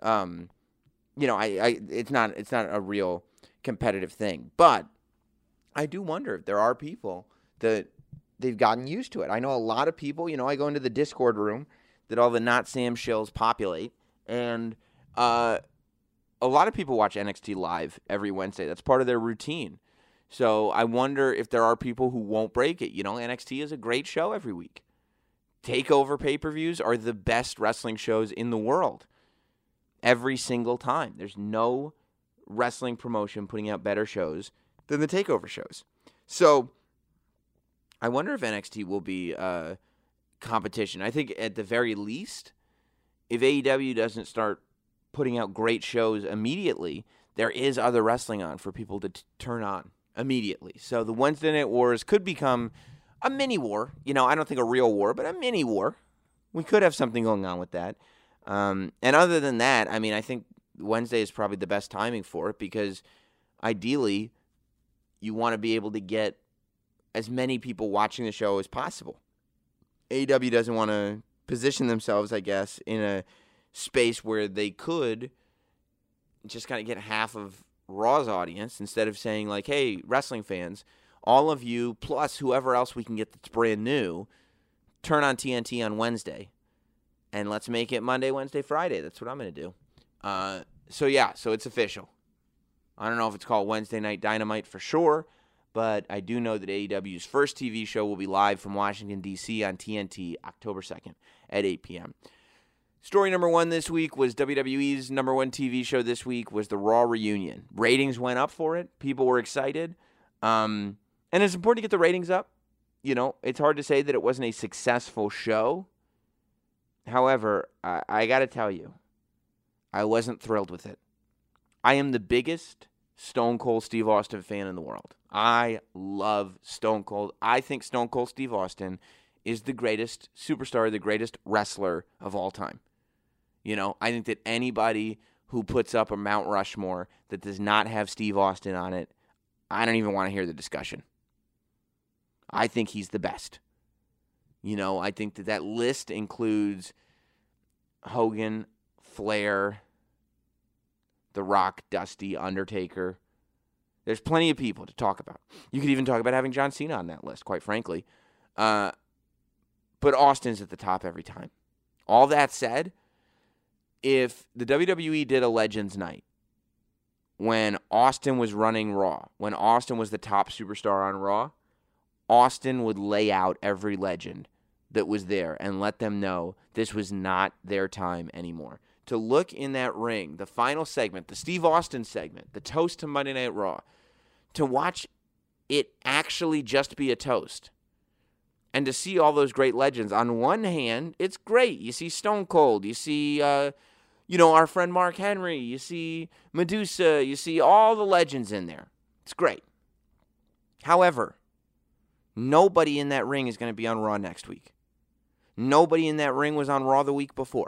It's not a real competitive thing. But I do wonder if there are people that they've gotten used to it. I know a lot of people, I go into the Discord room that all the Not Sam shills populate, and a lot of people watch NXT Live every Wednesday. That's part of their routine. So I wonder if there are people who won't break it. NXT is a great show every week. TakeOver pay-per-views are the best wrestling shows in the world. Every single time. There's no wrestling promotion putting out better shows than the TakeOver shows. So I wonder if NXT will be competition. I think at the very least, if AEW doesn't start putting out great shows immediately, there is other wrestling on for people to turn on immediately. So the Wednesday Night Wars could become a mini war. I don't think a real war, but a mini war. We could have something going on with that. And other than that, I think Wednesday is probably the best timing for it because ideally you want to be able to get as many people watching the show as possible. AEW doesn't want to position themselves, I guess, in a space where they could just kind of get half of Raw's audience instead of saying like, hey, wrestling fans, all of you plus whoever else we can get that's brand new, turn on TNT on Wednesday. And let's make it Monday, Wednesday, Friday. That's what I'm going to do. So it's official. I don't know if it's called Wednesday Night Dynamite for sure, but I do know that AEW's first TV show will be live from Washington, D.C. on TNT October 2nd at 8 p.m. Story number one this week was WWE's number one TV show this week was the Raw reunion. Ratings went up for it. People were excited. And it's important to get the ratings up. You know, it's hard to say that it wasn't a successful show. However, I got to tell you, I wasn't thrilled with it. I am the biggest Stone Cold Steve Austin fan in the world. I love Stone Cold. I think Stone Cold Steve Austin is the greatest superstar, the greatest wrestler of all time. You know, I think that anybody who puts up a Mount Rushmore that does not have Steve Austin on it, I don't even want to hear the discussion. I think he's the best. You know, I think that list includes Hogan, Flair, The Rock, Dusty, Undertaker. There's plenty of people to talk about. You could even talk about having John Cena on that list, quite frankly. But Austin's at the top every time. All that said, if the WWE did a Legends Night when Austin was running Raw, when Austin was the top superstar on Raw, Austin would lay out every legend that was there and let them know this was not their time anymore. To look in that ring, the final segment, the Steve Austin segment, the toast to Monday Night Raw, to watch it actually just be a toast. And to see all those great legends. On one hand, it's great. You see Stone Cold. You see, our friend Mark Henry. You see Medusa. You see all the legends in there. It's great. However, nobody in that ring is going to be on Raw next week. Nobody in that ring was on Raw the week before.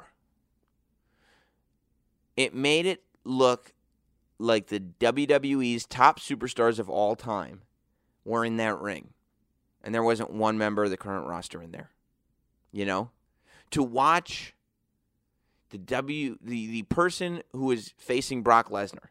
It made it look like the WWE's top superstars of all time were in that ring. And there wasn't one member of the current roster in there. You know? To watch the person who is facing Brock Lesnar,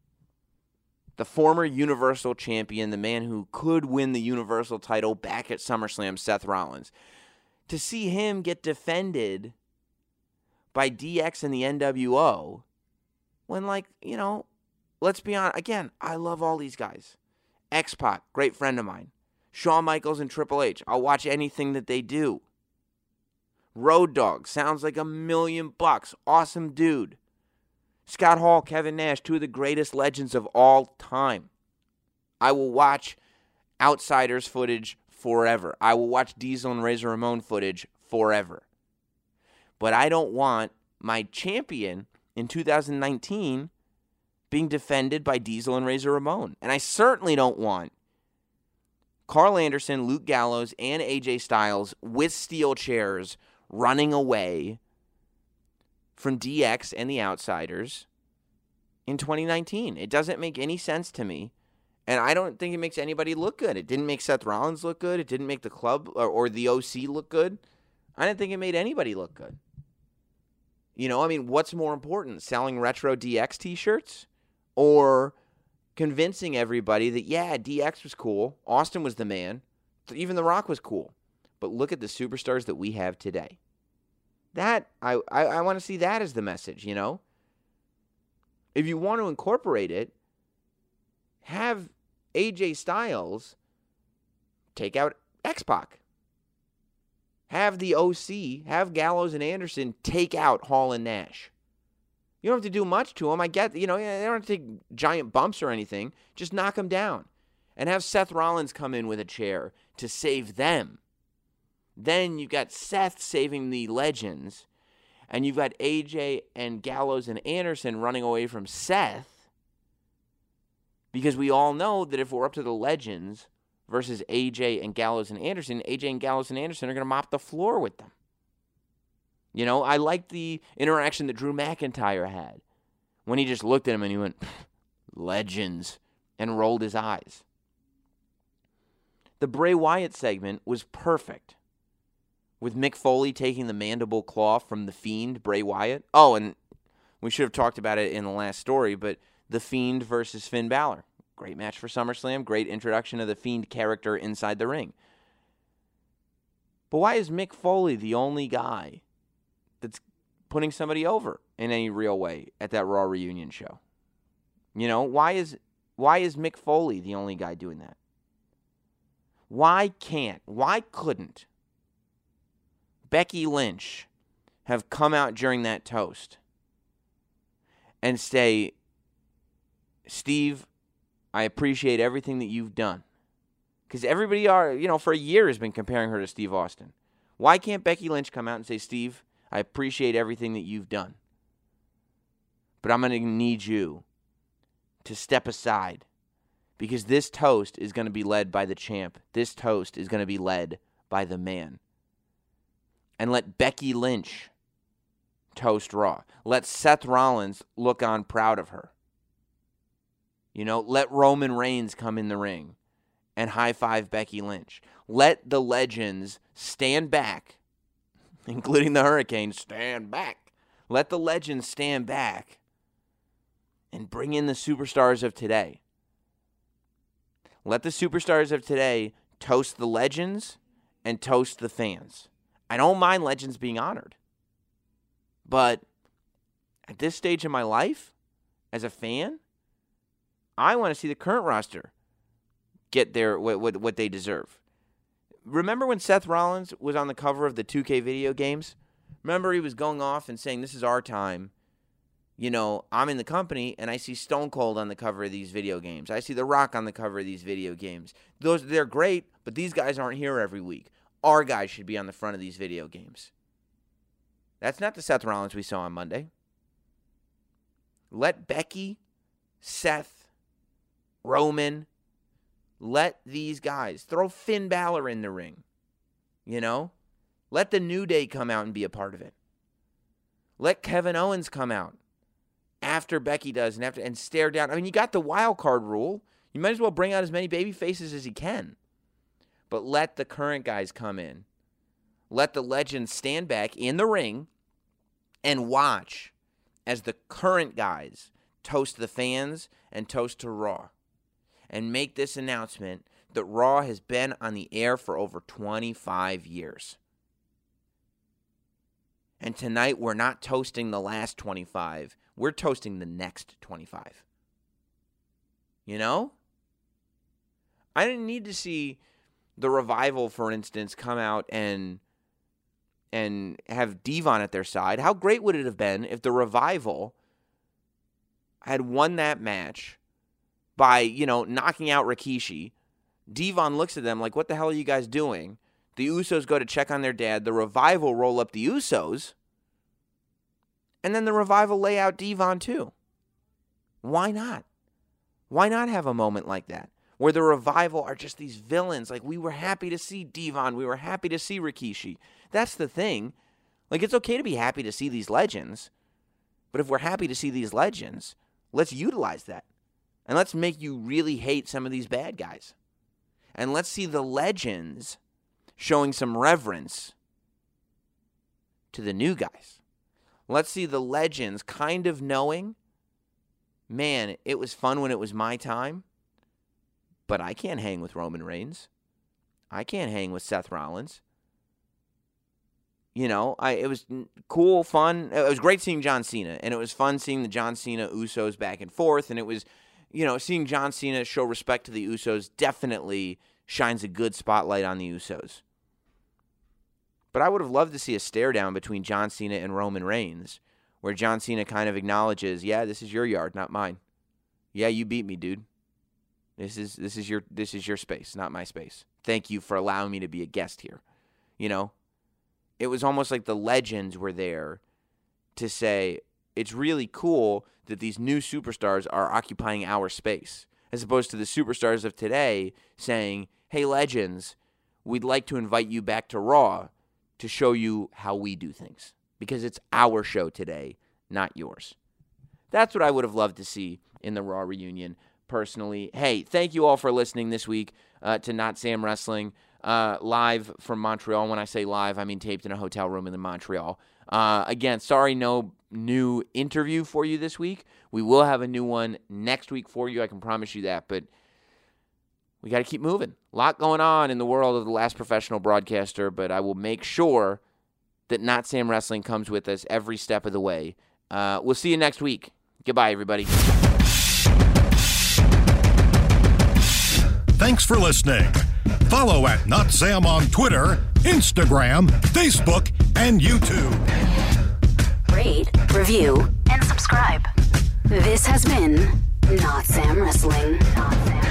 the former Universal Champion, the man who could win the Universal title back at SummerSlam, Seth Rollins, to see him get defended by DX and the NWO when, let's be honest. Again, I love all these guys. X-Pac, great friend of mine. Shawn Michaels and Triple H. I'll watch anything that they do. Road Dogg sounds like $1 million. Awesome dude. Scott Hall, Kevin Nash, two of the greatest legends of all time. I will watch Outsiders footage forever. I will watch Diesel and Razor Ramon footage forever. But I don't want my champion in 2019 being defended by Diesel and Razor Ramon. And I certainly don't want Carl Anderson, Luke Gallows, and AJ Styles with steel chairs running away from DX and the Outsiders in 2019. It doesn't make any sense to me. And I don't think it makes anybody look good. It didn't make Seth Rollins look good. It didn't make the club or the OC look good. I didn't think it made anybody look good. You know, I mean, what's more important, selling retro DX t-shirts or convincing everybody that, yeah, DX was cool, Austin was the man, even The Rock was cool. But look at the superstars that we have today. That, I want to see that as the message, you know? If you want to incorporate it, have AJ Styles take out X-Pac. Have the OC, have Gallows and Anderson take out Hall and Nash. You don't have to do much to them. I get, they don't have to take giant bumps or anything. Just knock them down. And have Seth Rollins come in with a chair to save them. Then you've got Seth saving the legends. And you've got AJ and Gallows and Anderson running away from Seth. Because we all know that if we're up to the legends versus AJ and Gallows and Anderson, AJ and Gallows and Anderson are going to mop the floor with them. You know, I liked the interaction that Drew McIntyre had when he just looked at him and he went, legends, and rolled his eyes. The Bray Wyatt segment was perfect, with Mick Foley taking the mandible claw from The Fiend, Bray Wyatt. Oh, and we should have talked about it in the last story, but The Fiend versus Finn Balor. Great match for SummerSlam. Great introduction of the Fiend character inside the ring. But why is Mick Foley the only guy that's putting somebody over in any real way at that Raw reunion show? You know, why is Mick Foley the only guy doing that? why couldn't Becky Lynch have come out during that toast and say, Steve, I appreciate everything that you've done. Because everybody for a year has been comparing her to Steve Austin. Why can't Becky Lynch come out and say, Steve, I appreciate everything that you've done, but I'm going to need you to step aside because this toast is going to be led by the champ. This toast is going to be led by the man. And let Becky Lynch toast Raw. Let Seth Rollins look on proud of her. Let Roman Reigns come in the ring and high-five Becky Lynch. Let the legends stand back, including the Hurricane, stand back. Let the legends stand back and bring in the superstars of today. Let the superstars of today toast the legends and toast the fans. I don't mind legends being honored. But at this stage in my life, as a fan, I want to see the current roster get their what they deserve. Remember when Seth Rollins was on the cover of the 2K video games? Remember he was going off and saying, this is our time. I'm in the company and I see Stone Cold on the cover of these video games. I see The Rock on the cover of these video games. They're great, but these guys aren't here every week. Our guys should be on the front of these video games. That's not the Seth Rollins we saw on Monday. Let Becky, Seth, Roman, let these guys throw Finn Balor in the ring. Let the New Day come out and be a part of it. Let Kevin Owens come out after Becky does and stare down. I mean, you got the wild card rule. You might as well bring out as many baby faces as you can. But let the current guys come in. Let the legends stand back in the ring and watch as the current guys toast the fans and toast to Raw. And make this announcement that Raw has been on the air for over 25 years. And tonight we're not toasting the last 25. We're toasting the next 25. I didn't need to see the Revival, for instance, come out and have Devon at their side. How great would it have been if the Revival had won that match by, knocking out Rikishi? Devon looks at them like, what the hell are you guys doing? The Usos go to check on their dad. The Revival roll up the Usos. And then the Revival lay out Devon too. Why not? Why not have a moment like that? Where the Revival are just these villains. Like, we were happy to see Devon. We were happy to see Rikishi. That's the thing. Like, it's okay to be happy to see these legends. But if we're happy to see these legends, let's utilize that. And let's make you really hate some of these bad guys. And let's see the legends showing some reverence to the new guys. Let's see the legends kind of knowing, man, it was fun when it was my time, but I can't hang with Roman Reigns. I can't hang with Seth Rollins. It was cool, fun. It was great seeing John Cena, and it was fun seeing the John Cena Usos back and forth, and it was, seeing John Cena show respect to the Usos definitely shines a good spotlight on the Usos. But I would have loved to see a stare down between John Cena and Roman Reigns, where John Cena kind of acknowledges, yeah, this is your yard, not mine. Yeah, you beat me, dude. This is your space, not my space. Thank you for allowing me to be a guest here. It was almost like the legends were there to say, it's really cool that these new superstars are occupying our space, as opposed to the superstars of today saying, hey, legends, we'd like to invite you back to Raw to show you how we do things, because it's our show today, not yours. That's what I would have loved to see in the Raw reunion, personally. Hey, thank you all for listening this week to Not Sam Wrestling, live from Montreal. When I say live, I mean taped in a hotel room in Montreal. Again, sorry, no new interview for you this week. We will have a new one next week for you, I can promise you that, but we got to keep moving. A lot going on in the world of the last professional broadcaster, but I will make sure that Not Sam Wrestling comes with us every step of the way. We'll see you next week. Goodbye, everybody. Thanks for listening. Follow at Not Sam on Twitter, Instagram, Facebook, and YouTube. Rate, review, and subscribe. This has been Not Sam Wrestling. Not Sam.